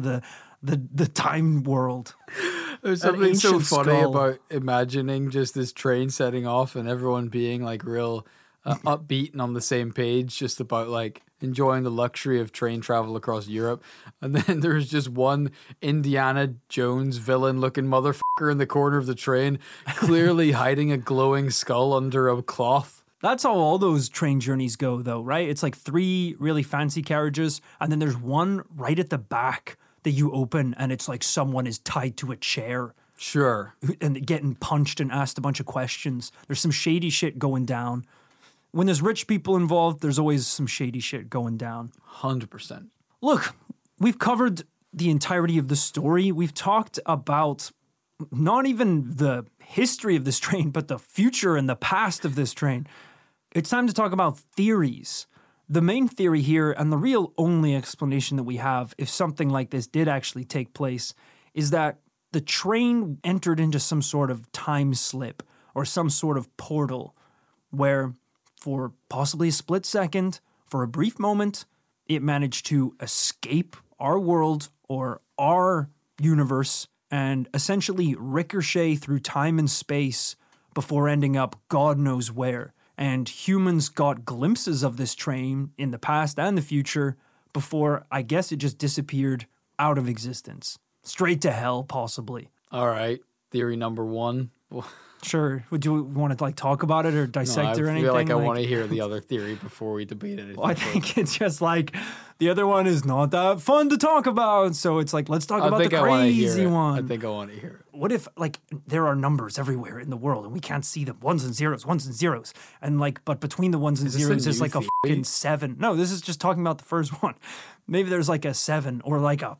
the time world. There's something so funny about imagining just this train setting off and everyone being like real upbeat and on the same page, just about like enjoying the luxury of train travel across Europe. And then there's just one Indiana Jones villain looking motherfucker in the corner of the train, clearly hiding a glowing skull under a cloth. That's how all those train journeys go though, right? It's like 3 really fancy carriages and then there's one right at the back that you open and it's like someone is tied to a chair. Sure. And getting punched and asked a bunch of questions. There's some shady shit going down. When there's rich people involved, there's always some shady shit going down. 100%. Look, we've covered the entirety of the story. We've talked about not even the history of this train, but the future and the past of this train. It's time to talk about theories. The main theory here, and the real only explanation that we have if something like this did actually take place, is that the train entered into some sort of time slip or some sort of portal where, for possibly a split second, for a brief moment, it managed to escape our world or our universe and essentially ricochet through time and space before ending up God knows where. And humans got glimpses of this train in the past and the future before, I guess, it just disappeared out of existence. Straight to hell, possibly. All right. Theory number 1. Sure. Would you want to like talk about it or dissect it or anything? I feel like I want to hear the other theory before we debate it. Well, I think it's just like the other one is not that fun to talk about. So it's like, let's talk about the crazy one. I think I want to hear it. What if like there are numbers everywhere in the world and we can't see them? Ones and zeros. And like, but between the ones and zeros is like a fucking 7. No, this is just talking about the first one. Maybe there's like a 7 or like a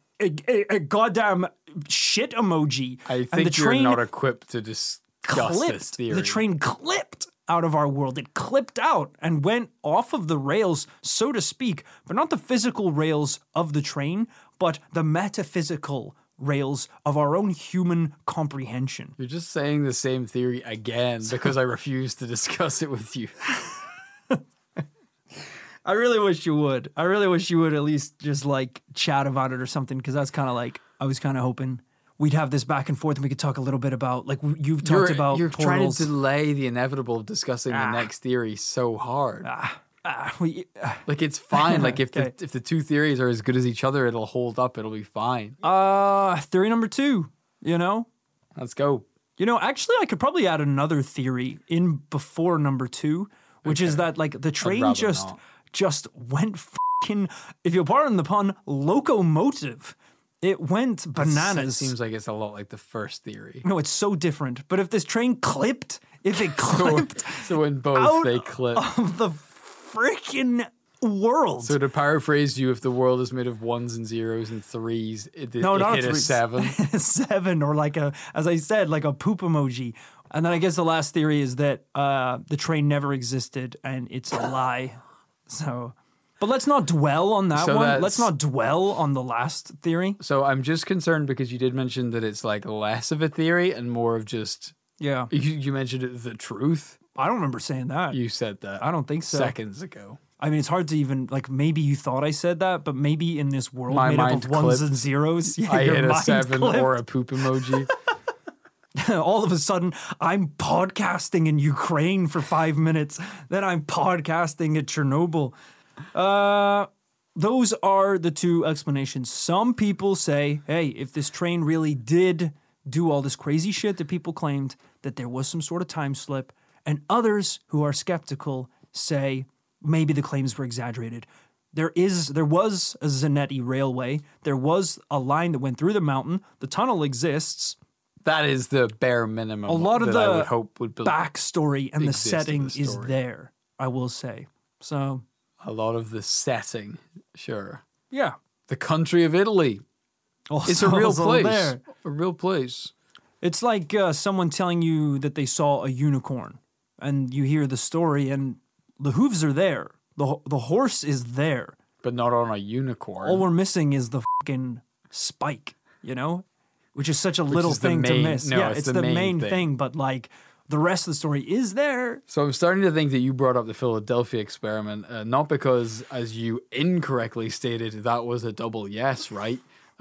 goddamn shit emoji. I think you're not equipped to discuss this theory. The train clipped out of our world. It clipped out and went off of the rails, so to speak, but not the physical rails of the train, but the metaphysical rails of our own human comprehension. You're just saying the same theory again because I refuse to discuss it with you. I really wish you would. I really wish you would at least just like chat about it or something, because that's kind of like, I was kind of hoping we'd have this back and forth and we could talk a little bit about, like, you've talked about You're portals. trying to delay the inevitable of discussing the next theory so hard. Like, it's fine. Like, if the two theories are as good as each other, it'll hold up. It'll be fine. Theory number 2, you know? Let's go. You know, actually, I could probably add another theory in before number 2, which is that, like, the train just went fucking, if you'll pardon the pun, locomotive. It went bananas. It seems like it's a lot like the first theory. No, it's so different. But if this train clipped, so in both they clip of the freaking world. So to paraphrase you, if the world is made of ones and zeros and threes, it hit a 7. 7, or like as I said, like a poop emoji. And then I guess the last theory is that the train never existed and it's a lie. So, but let's not dwell on that one. Let's not dwell on the last theory. So I'm just concerned because you did mention that it's like less of a theory and more of just... Yeah. You mentioned it, the truth. I don't remember saying that. You said that. I don't think so. Seconds ago. I mean, it's hard to even, like, maybe you thought I said that, but maybe in this world My made up of ones clipped. and zeros, I hit a 7 clipped. or a poop emoji. All of a sudden, I'm podcasting in Ukraine for 5 minutes. Then I'm podcasting at Chernobyl. Those are the two explanations. Some people say, hey, if this train really did do all this crazy shit that people claimed, that there was some sort of time slip. And others who are skeptical say maybe the claims were exaggerated. There was a Zanetti railway. There was a line that went through the mountain. The tunnel exists. That is the bare minimum. A lot of that the I would hope would backstory and the setting is there, I will say. So a lot of the setting, sure. Yeah. The country of Italy. It's a real place. There. A real place. It's like someone telling you that they saw a unicorn, and you hear the story, and the hooves are there. The horse is there. But not on a unicorn. All we're missing is the fucking spike, you know? Which is such a little thing to miss. No, yeah, it's the main thing, but like the rest of the story is there. So I'm starting to think that you brought up the Philadelphia experiment, not because, as you incorrectly stated, that was a double yes, right?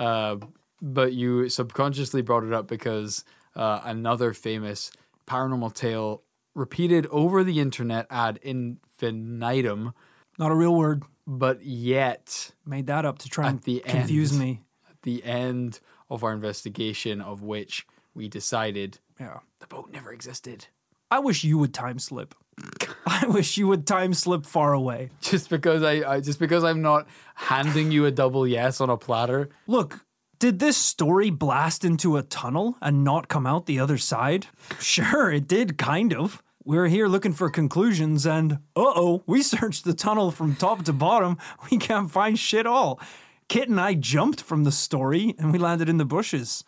But you subconsciously brought it up because another famous paranormal tale repeated over the internet ad infinitum. Not a real word. But yet... Made that up to try and confuse me. At the end of our investigation, of which we decided the boat never existed. I wish you would time slip. I wish you would time slip far away. Just because I'm not handing you a double yes on a platter. Look, did this story blast into a tunnel and not come out the other side? Sure, it did, kind of. We're here looking for conclusions and, we searched the tunnel from top to bottom. We can't find shit all. Kit and I jumped from the story and we landed in the bushes.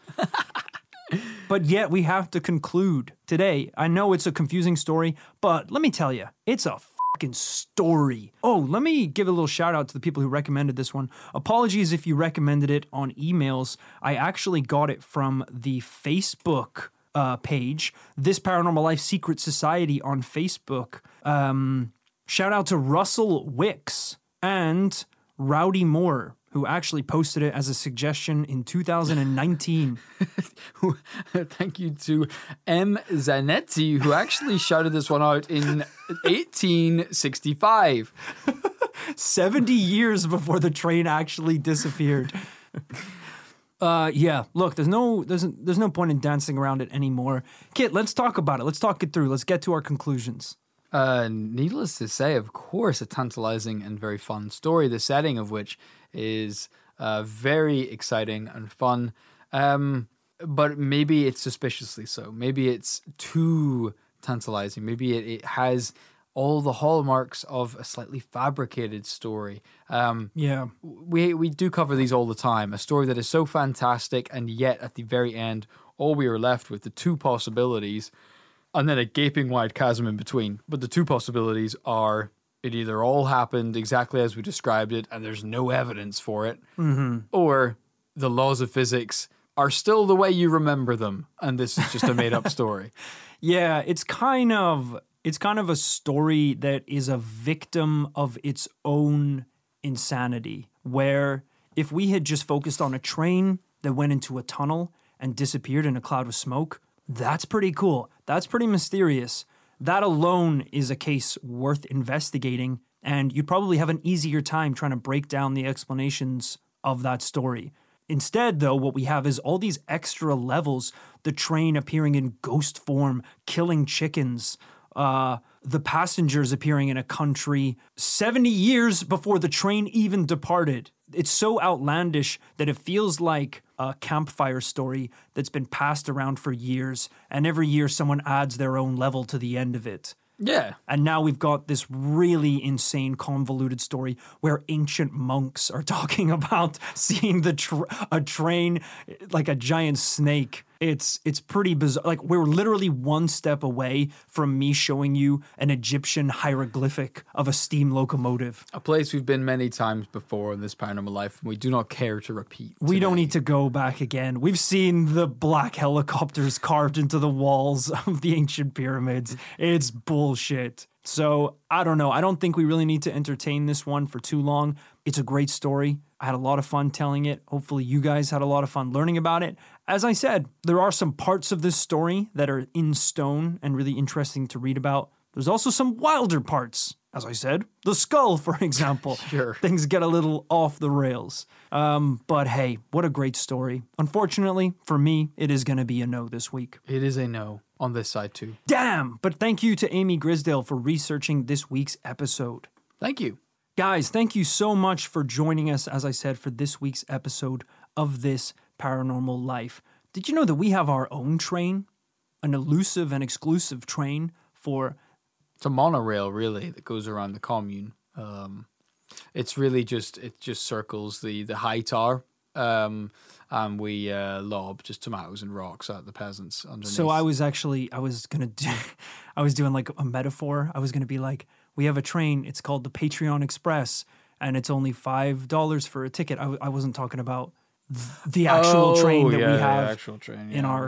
But yet we have to conclude today. I know it's a confusing story, but let me tell you, it's a fucking story. Oh, let me give a little shout out to the people who recommended this one. Apologies if you recommended it on emails. I actually got it from the Facebook page, This Paranormal Life Secret Society on Facebook. Shout out to Russell Wicks and Rowdy Moore, who actually posted it as a suggestion in 2019. Thank you to M. Zanetti, who actually shouted this one out in 1865. 70 years before the train actually disappeared. Look, there's no point in dancing around it anymore. Kit, let's talk about it. Let's talk it through. Let's get to our conclusions. Needless to say, of course, a tantalizing and very fun story, the setting of which is very exciting and fun. But maybe it's suspiciously so. Maybe it's too tantalizing. Maybe it has all the hallmarks of a slightly fabricated story. We do cover these all the time. A story that is so fantastic, and yet at the very end, all we are left with, the two possibilities, and then a gaping wide chasm in between. But the two possibilities are it either all happened exactly as we described it and there's no evidence for it, or the laws of physics are still the way you remember them, and this is just a made-up story. Yeah, it's kind of a story that is a victim of its own insanity, where if we had just focused on a train that went into a tunnel and disappeared in a cloud of smoke, that's pretty cool. That's pretty mysterious. That alone is a case worth investigating. and you'd probably have an easier time trying to break down the explanations of that story. Instead, though, what we have is all these extra levels, the train appearing in ghost form, killing chickens, the passengers appearing in a country 70 years before the train even departed. It's so outlandish that it feels like a campfire story that's been passed around for years, and every year someone adds their own level to the end of it. Yeah. And now we've got this really insane, convoluted story where ancient monks are talking about seeing a train like a giant snake. It's pretty bizarre. Like, we're literally one step away from me showing you an Egyptian hieroglyphic of a steam locomotive. A place we've been many times before in this Paranormal Life, and we do not care to repeat. We don't need to go back again. We've seen the black helicopters carved into the walls of the ancient pyramids. It's bullshit. So, I don't know. I don't think we really need to entertain this one for too long. It's a great story. I had a lot of fun telling it. Hopefully you guys had a lot of fun learning about it. As I said, there are some parts of this story that are in stone and really interesting to read about. There's also some wilder parts. As I said, the skull, for example. Sure. Things get a little off the rails. But hey, what a great story. Unfortunately, for me, it is going to be a no this week. It is a no on this side too. Damn! But thank you to Amy Grisdale for researching this week's episode. Thank you. Guys, thank you so much for joining us, as I said, for this week's episode of This Paranormal Life. Did you know that we have our own train? An elusive and exclusive train for... It's a monorail, really, that goes around the commune. It's really just circles the high tower, and we lob just tomatoes and rocks at the peasants underneath. So I was doing like a metaphor. I was gonna be like, we have a train. It's called the Patreon Express, and it's only $5 for a ticket. I wasn't talking about the actual train that we have actual train, in our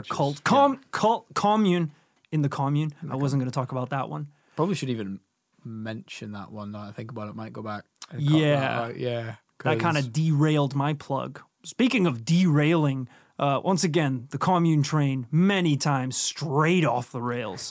commune. In the commune, I wasn't going to talk about that one. Probably should even mention that one. Now I think about it, might go back. Yeah. That kind of derailed my plug. Speaking of derailing, once again, the commune train, many times straight off the rails.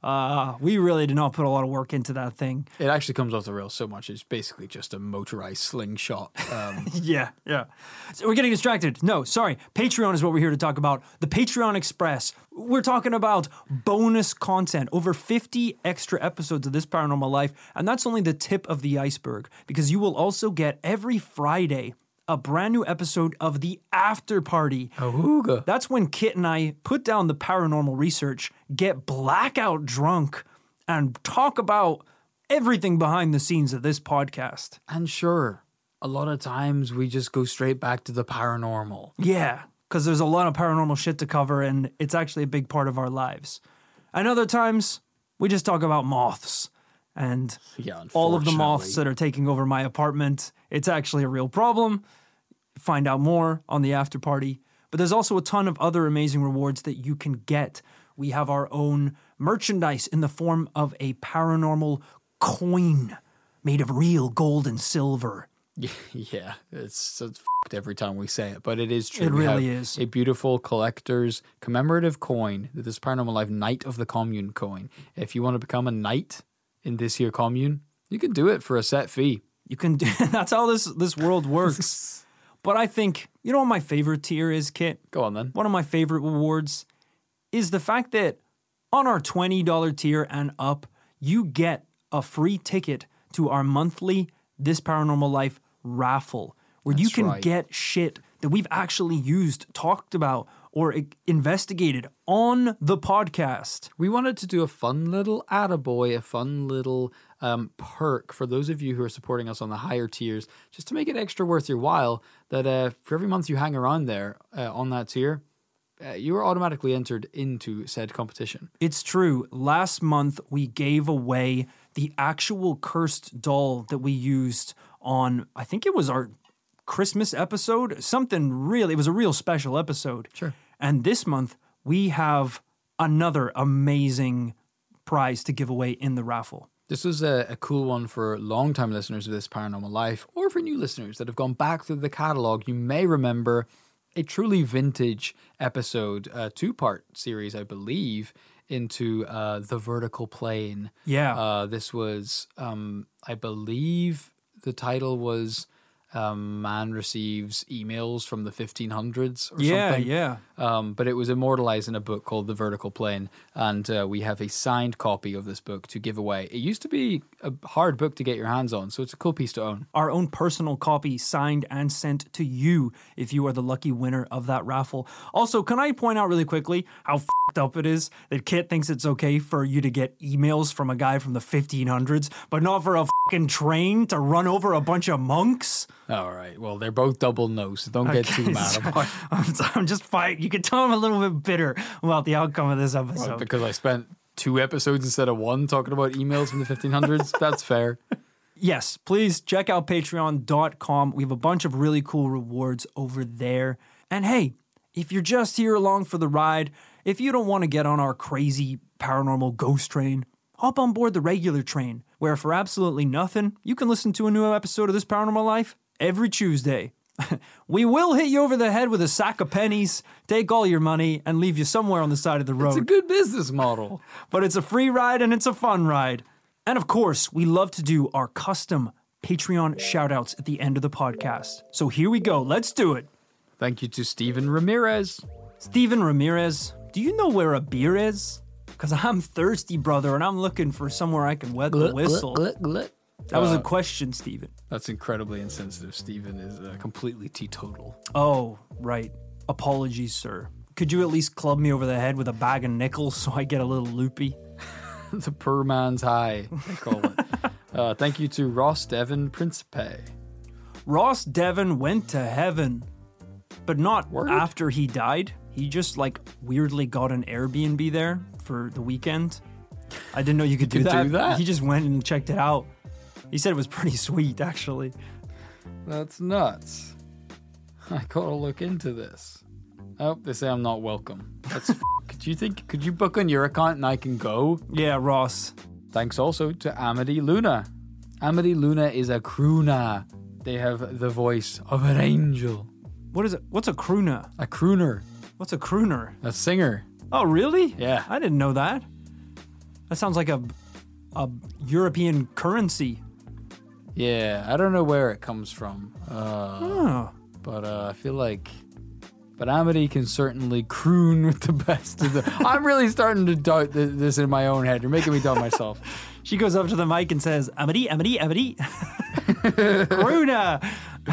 We really did not put a lot of work into that thing. It actually comes off the rails so much. It's basically just a motorized slingshot. Yeah. So we're getting distracted. No, sorry. Patreon is what we're here to talk about. The Patreon Express. We're talking about bonus content. Over 50 extra episodes of This Paranormal Life. And that's only the tip of the iceberg, because you will also get every Friday a brand new episode of The After Party. Ahooga. That's when Kit and I put down the paranormal research, get blackout drunk, and talk about everything behind the scenes of this podcast. And sure, a lot of times we just go straight back to the paranormal. Yeah, because there's a lot of paranormal shit to cover, and it's actually a big part of our lives. And other times, we just talk about moths. And all of the moths that are taking over my apartment. It's actually a real problem. Find out more on the After Party. But there's also a ton of other amazing rewards that you can get. We have our own merchandise in the form of a paranormal coin made of real gold and silver. Yeah, it's f***ed every time we say it, but it is true. It really is. A beautiful collector's commemorative coin, This Paranormal Life Knight of the Commune coin. If you want to become a knight in this here commune, you can do it for a set fee. You can do, that's how this world works. But I think, you know what my favorite tier is, Kit? Go on then. One of my favorite rewards is the fact that on our $20 tier and up, you get a free ticket to our monthly This Paranormal Life raffle, where you can get shit that we've actually used, talked about, or investigated on the podcast. We wanted to do a fun little attaboy, a fun little perk for those of you who are supporting us on the higher tiers, just to make it extra worth your while, that for every month you hang around there on that tier, you are automatically entered into said competition. It's true. Last month, we gave away the actual cursed doll that we used on, I think it was our Christmas episode, it was a real special episode. Sure. And this month, we have another amazing prize to give away in the raffle. This was a cool one for long-time listeners of This Paranormal Life, or for new listeners that have gone back through the catalog. You may remember a truly vintage episode, two-part series, I believe, into the vertical plane. Yeah. This was, I believe the title was Man Receives Emails from the 1500s or something. Yeah. But it was immortalized in a book called The Vertical Plane, and we have a signed copy of this book to give away. It used to be a hard book to get your hands on, so it's a cool piece to own. Our own personal copy signed and sent to you if you are the lucky winner of that raffle. Also, can I point out really quickly how f***ed up it is that Kit thinks it's okay for you to get emails from a guy from the 1500s, but not for a fucking train to run over a bunch of monks? All right. Well, they're both double no, so don't get too mad about it. I'm just fighting. You can tell I'm a little bit bitter about the outcome of this episode. Well, because I spent 2 episodes instead of 1 talking about emails from the 1500s. That's fair. Yes, please check out patreon.com. We have a bunch of really cool rewards over there. And hey, if you're just here along for the ride, if you don't want to get on our crazy paranormal ghost train, hop on board the regular train, where for absolutely nothing, you can listen to a new episode of This Paranormal Life every Tuesday. We will hit you over the head with a sack of pennies, take all your money, and leave you somewhere on the side of the road. It's a good business model. But it's a free ride and it's a fun ride. And of course, we love to do our custom Patreon shoutouts at the end of the podcast. So here we go. Let's do it. Thank you to Steven Ramirez. Steven Ramirez, do you know where a beer is? Because I'm thirsty, brother, and I'm looking for somewhere I can wet the whistle. That was a question, Steven. That's incredibly insensitive. Steven is completely teetotal. Oh, right. Apologies, sir. Could you at least club me over the head with a bag of nickels so I get a little loopy? The poor man's high, they call it. Thank you to Ross Devon Principe. Ross Devon went to heaven, but not Word? after he died. He just, weirdly got an Airbnb there for the weekend. I didn't know you could do that. He just went and checked it out. He said it was pretty sweet, actually. That's nuts. I gotta look into this. Oh, they say I'm not welcome. That's could you book on your account and I can go? Yeah, Ross. Thanks also to Amity Luna. Amity Luna is a crooner. They have the voice of an angel. What is it? What's a crooner? A crooner. What's a crooner? A singer. Oh, really? Yeah. I didn't know that. That sounds like a European currency. Yeah, I don't know where it comes from. But I feel like... But Amity can certainly croon with the best of the... I'm really starting to doubt this in my own head. You're making me doubt myself. She goes up to the mic and says, Amity, Amity, Amity. Crooner.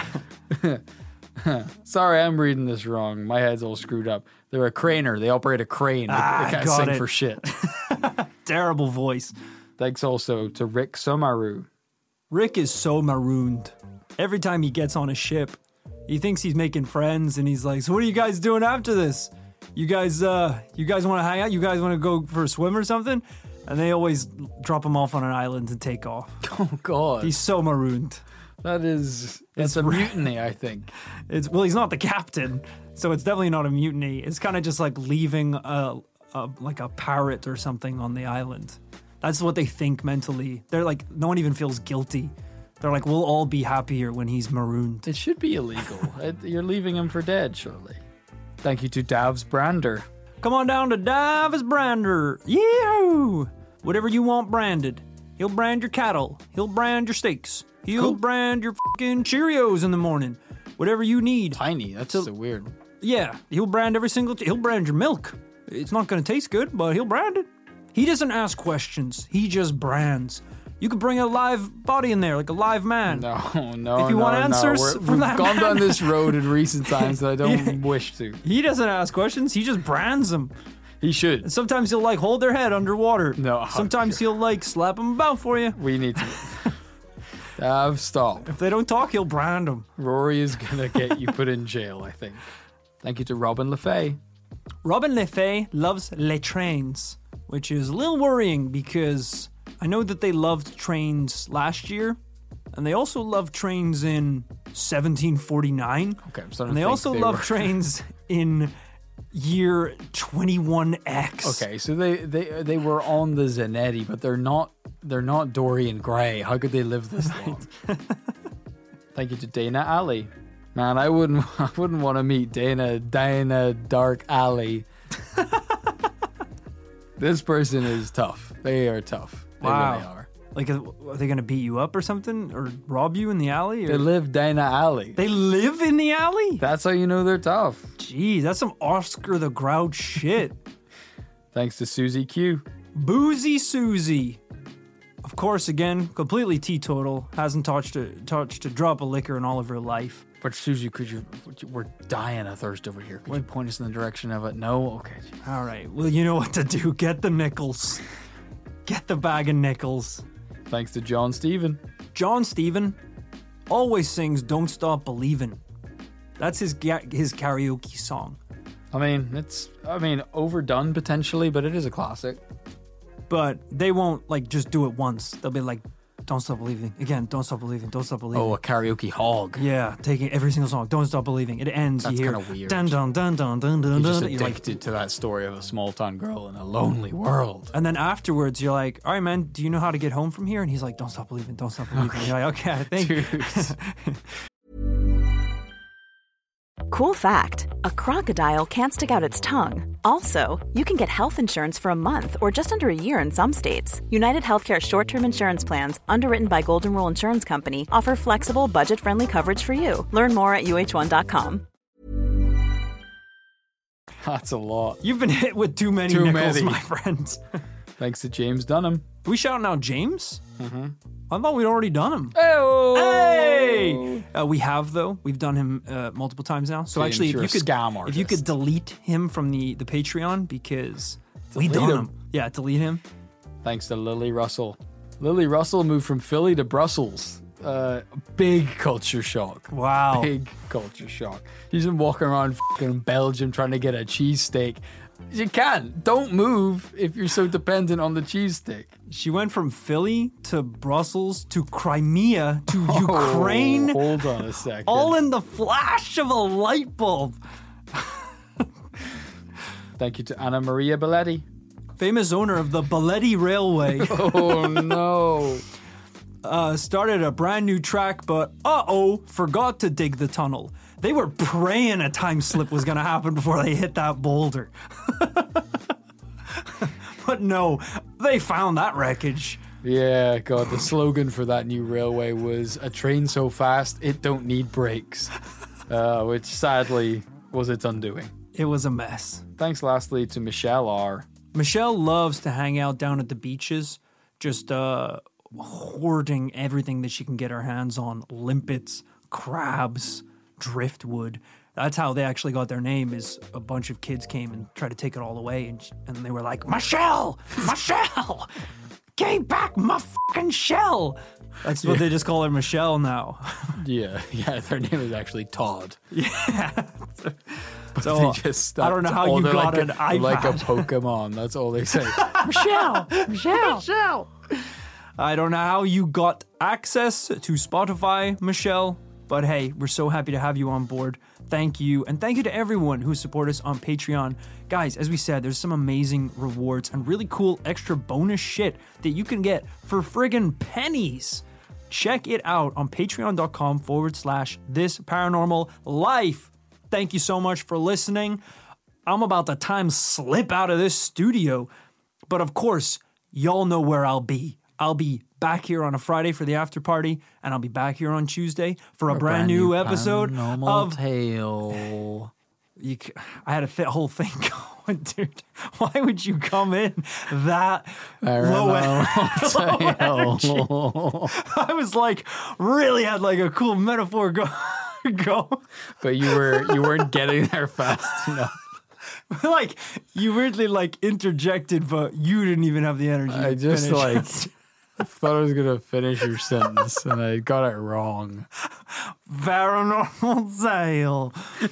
Sorry, I'm reading this wrong. My head's all screwed up. They're a craner. They operate a crane. They can't sing for shit. Terrible voice. Thanks also to Rick Somaru. Rick is so marooned. Every time he gets on a ship, he thinks he's making friends, and he's like, so what are you guys doing after this? You guys want to hang out? You guys want to go for a swim or something? And they always drop him off on an island and take off. Oh, God. He's so marooned. It's a mutiny, I think. He's not the captain, so it's definitely not a mutiny. It's kind of just like leaving a parrot or something on the island. That's what they think mentally. They're like, no one even feels guilty. They're like, we'll all be happier when he's marooned. It should be illegal. You're leaving him for dead, surely. Thank you to Davs Brander. Come on down to Davs Brander. Yee-hoo! Whatever you want branded. He'll brand your cattle. He'll brand your steaks. He'll brand your fucking Cheerios in the morning. Whatever you need. Tiny. That's so weird. Yeah. He'll brand he'll brand your milk. It's not going to taste good, but he'll brand it. He doesn't ask questions. He just brands. You could bring a live body in there, like a live man. No. If you want answers from that We've gone man. down this road in recent times that I don't wish to. He doesn't ask questions. He just brands them. He should. And sometimes he'll hold their head underwater. No. Sometimes he'll slap them about for you. We need to. Stop. If they don't talk, he'll brand them. Rory is going to get you put in jail, I think. Thank you to Robin LeFay. Robin LeFay loves les trains, which is a little worrying because I know that they loved trains last year, and they also loved trains in 1749. Okay, and they also loved trains in year 21X. Okay, so they were on the Zanetti, but they're not Dorian Gray. How could they live this long? Thank you to Dana Alley. Man, I wouldn't want to meet Dana Dark Alley. This person is tough. They are tough. They really are. Like, are they going to beat you up or something? Or rob you in the alley? Or? They live down the alley. They live in the alley? That's how you know they're tough. Jeez, that's some Oscar the Grouch shit. Thanks to Susie Q. Boozy Susie. Of course, again, completely teetotal. Hasn't touched a drop of liquor in all of her life. But Susie, we're dying of thirst over here. Could you point us in the direction of it? No? Okay. All right. Well, you know what to do. Get the nickels. Get the bag of nickels. Thanks to John Stephen. John Stephen always sings Don't Stop Believin'. That's his karaoke song. I mean, overdone potentially, but it is a classic. But they won't, like, just do it once. They'll be like, don't stop believing. Again, don't stop believing. Don't stop believing. Oh, a karaoke hog. Yeah, taking every single song. Don't stop believing. It ends. That's kind of weird. Dun dun dun dun dun dun. You're just addicted to that story of a small town girl in a lonely world. And then afterwards, you're like, all right, man, do you know how to get home from here? And he's like, don't stop believing. Don't stop believing. Okay. You're like, okay, I think. Cool fact, a crocodile can't stick out its tongue. Also, you can get health insurance for a month or just under a year in some states. United Healthcare short-term insurance plans, underwritten by Golden Rule Insurance Company, offer flexible, budget-friendly coverage for you. Learn more at UH1.com. That's a lot. You've been hit with too many nickels, my friends. Thanks to James Dunham. We shouting out James? Mm-hmm. I thought we'd already done him. Hey! We have, though. We've done him multiple times now. So actually, if you could delete him from the Patreon, because we done him. Yeah, delete him. Thanks to Lily Russell. Lily Russell moved from Philly to Brussels. Big culture shock. Wow. Big culture shock. She's been walking around fucking Belgium trying to get a cheesesteak. You can't. Don't move if you're so dependent on the cheesesteak. She went from Philly to Brussels to Crimea to Ukraine. Hold on a second. All in the flash of a light bulb. Thank you to Anna Maria Belletti. Famous owner of the Belletti Railway. Oh, no. Started a brand new track, but forgot to dig the tunnel. They were praying a time slip was going to happen before they hit that boulder. But no, they found that wreckage. Yeah, God, the slogan for that new railway was a train so fast it don't need brakes, which sadly was its undoing. It was a mess. Thanks lastly to Michelle R. Michelle loves to hang out down at the beaches, just hoarding everything that she can get her hands on. Limpets, crabs, driftwood. That's how they actually got their name, is a bunch of kids came and tried to take it all away, and they were like, Michelle! Michelle! Give back my fucking shell! That's what they just call her, Michelle, now. Yeah, their name is actually Todd. Yeah. But so they just stopped. I don't know how you got an iPad. Like a Pokemon, that's all they say. Michelle! Michelle! Michelle! I don't know how you got access to Spotify, Michelle, but hey, we're so happy to have you on board. Thank you. And thank you to everyone who support us on Patreon. Guys, as we said, there's some amazing rewards and really cool extra bonus shit that you can get for friggin' pennies. Check it out on patreon.com/This Paranormal Life. Thank you so much for listening. I'm about to time slip out of this studio. But of course, y'all know where I'll be. I'll be back here on a Friday for the after party, and I'll be back here on Tuesday for a brand new episode of Tale. I had a whole thing going, dude. Why would you come in that low energy? I was like, really had like a cool metaphor go. But you weren't getting there fast enough. Like, you weirdly like interjected, but you didn't even have the energy. I just finish. I thought I was going to finish your sentence, and I got it wrong. Paranormal Tale.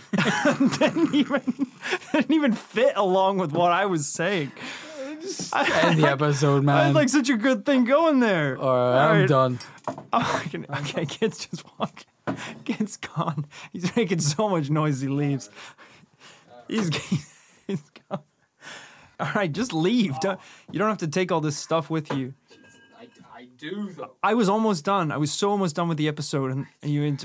didn't even fit along with what I was saying. End the episode, man. I had like such a good thing going there. All right, I'm done. Okay, kid's just walking. Kid's gone. He's making so much noise he leaves. He's gone. All right, just leave. You don't have to take all this stuff with you. I do, though. I was almost done. I was so almost done with the episode, and you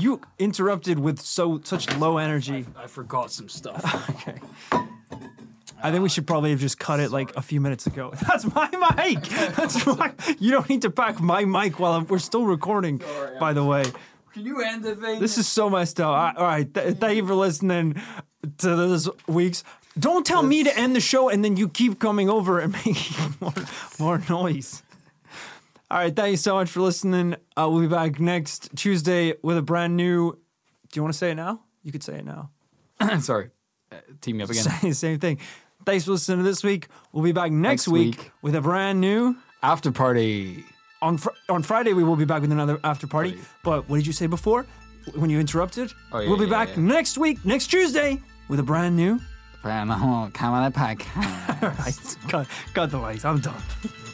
interrupted with such low energy. I forgot some stuff. Okay. I think we should probably have just cut it like a few minutes ago. That's my mic. You don't need to pack my mic while we're still recording, by the way. Can you end the thing? This is so messed up. All right. Thank you for listening to this week's. Don't tell me to end the show and then you keep coming over and making more noise. All right. Thank you so much for listening. We'll be back next Tuesday with a brand new. Do you want to say it now? You could say it now. Sorry. Team me up again. Same thing. Thanks for listening to this week. We'll be back next week with a brand new after party. On Friday, we will be back with another after party. But what did you say before when you interrupted? We'll be back next week, next Tuesday, with a brand new. Come on, pack. All right, cut the lights. I'm done.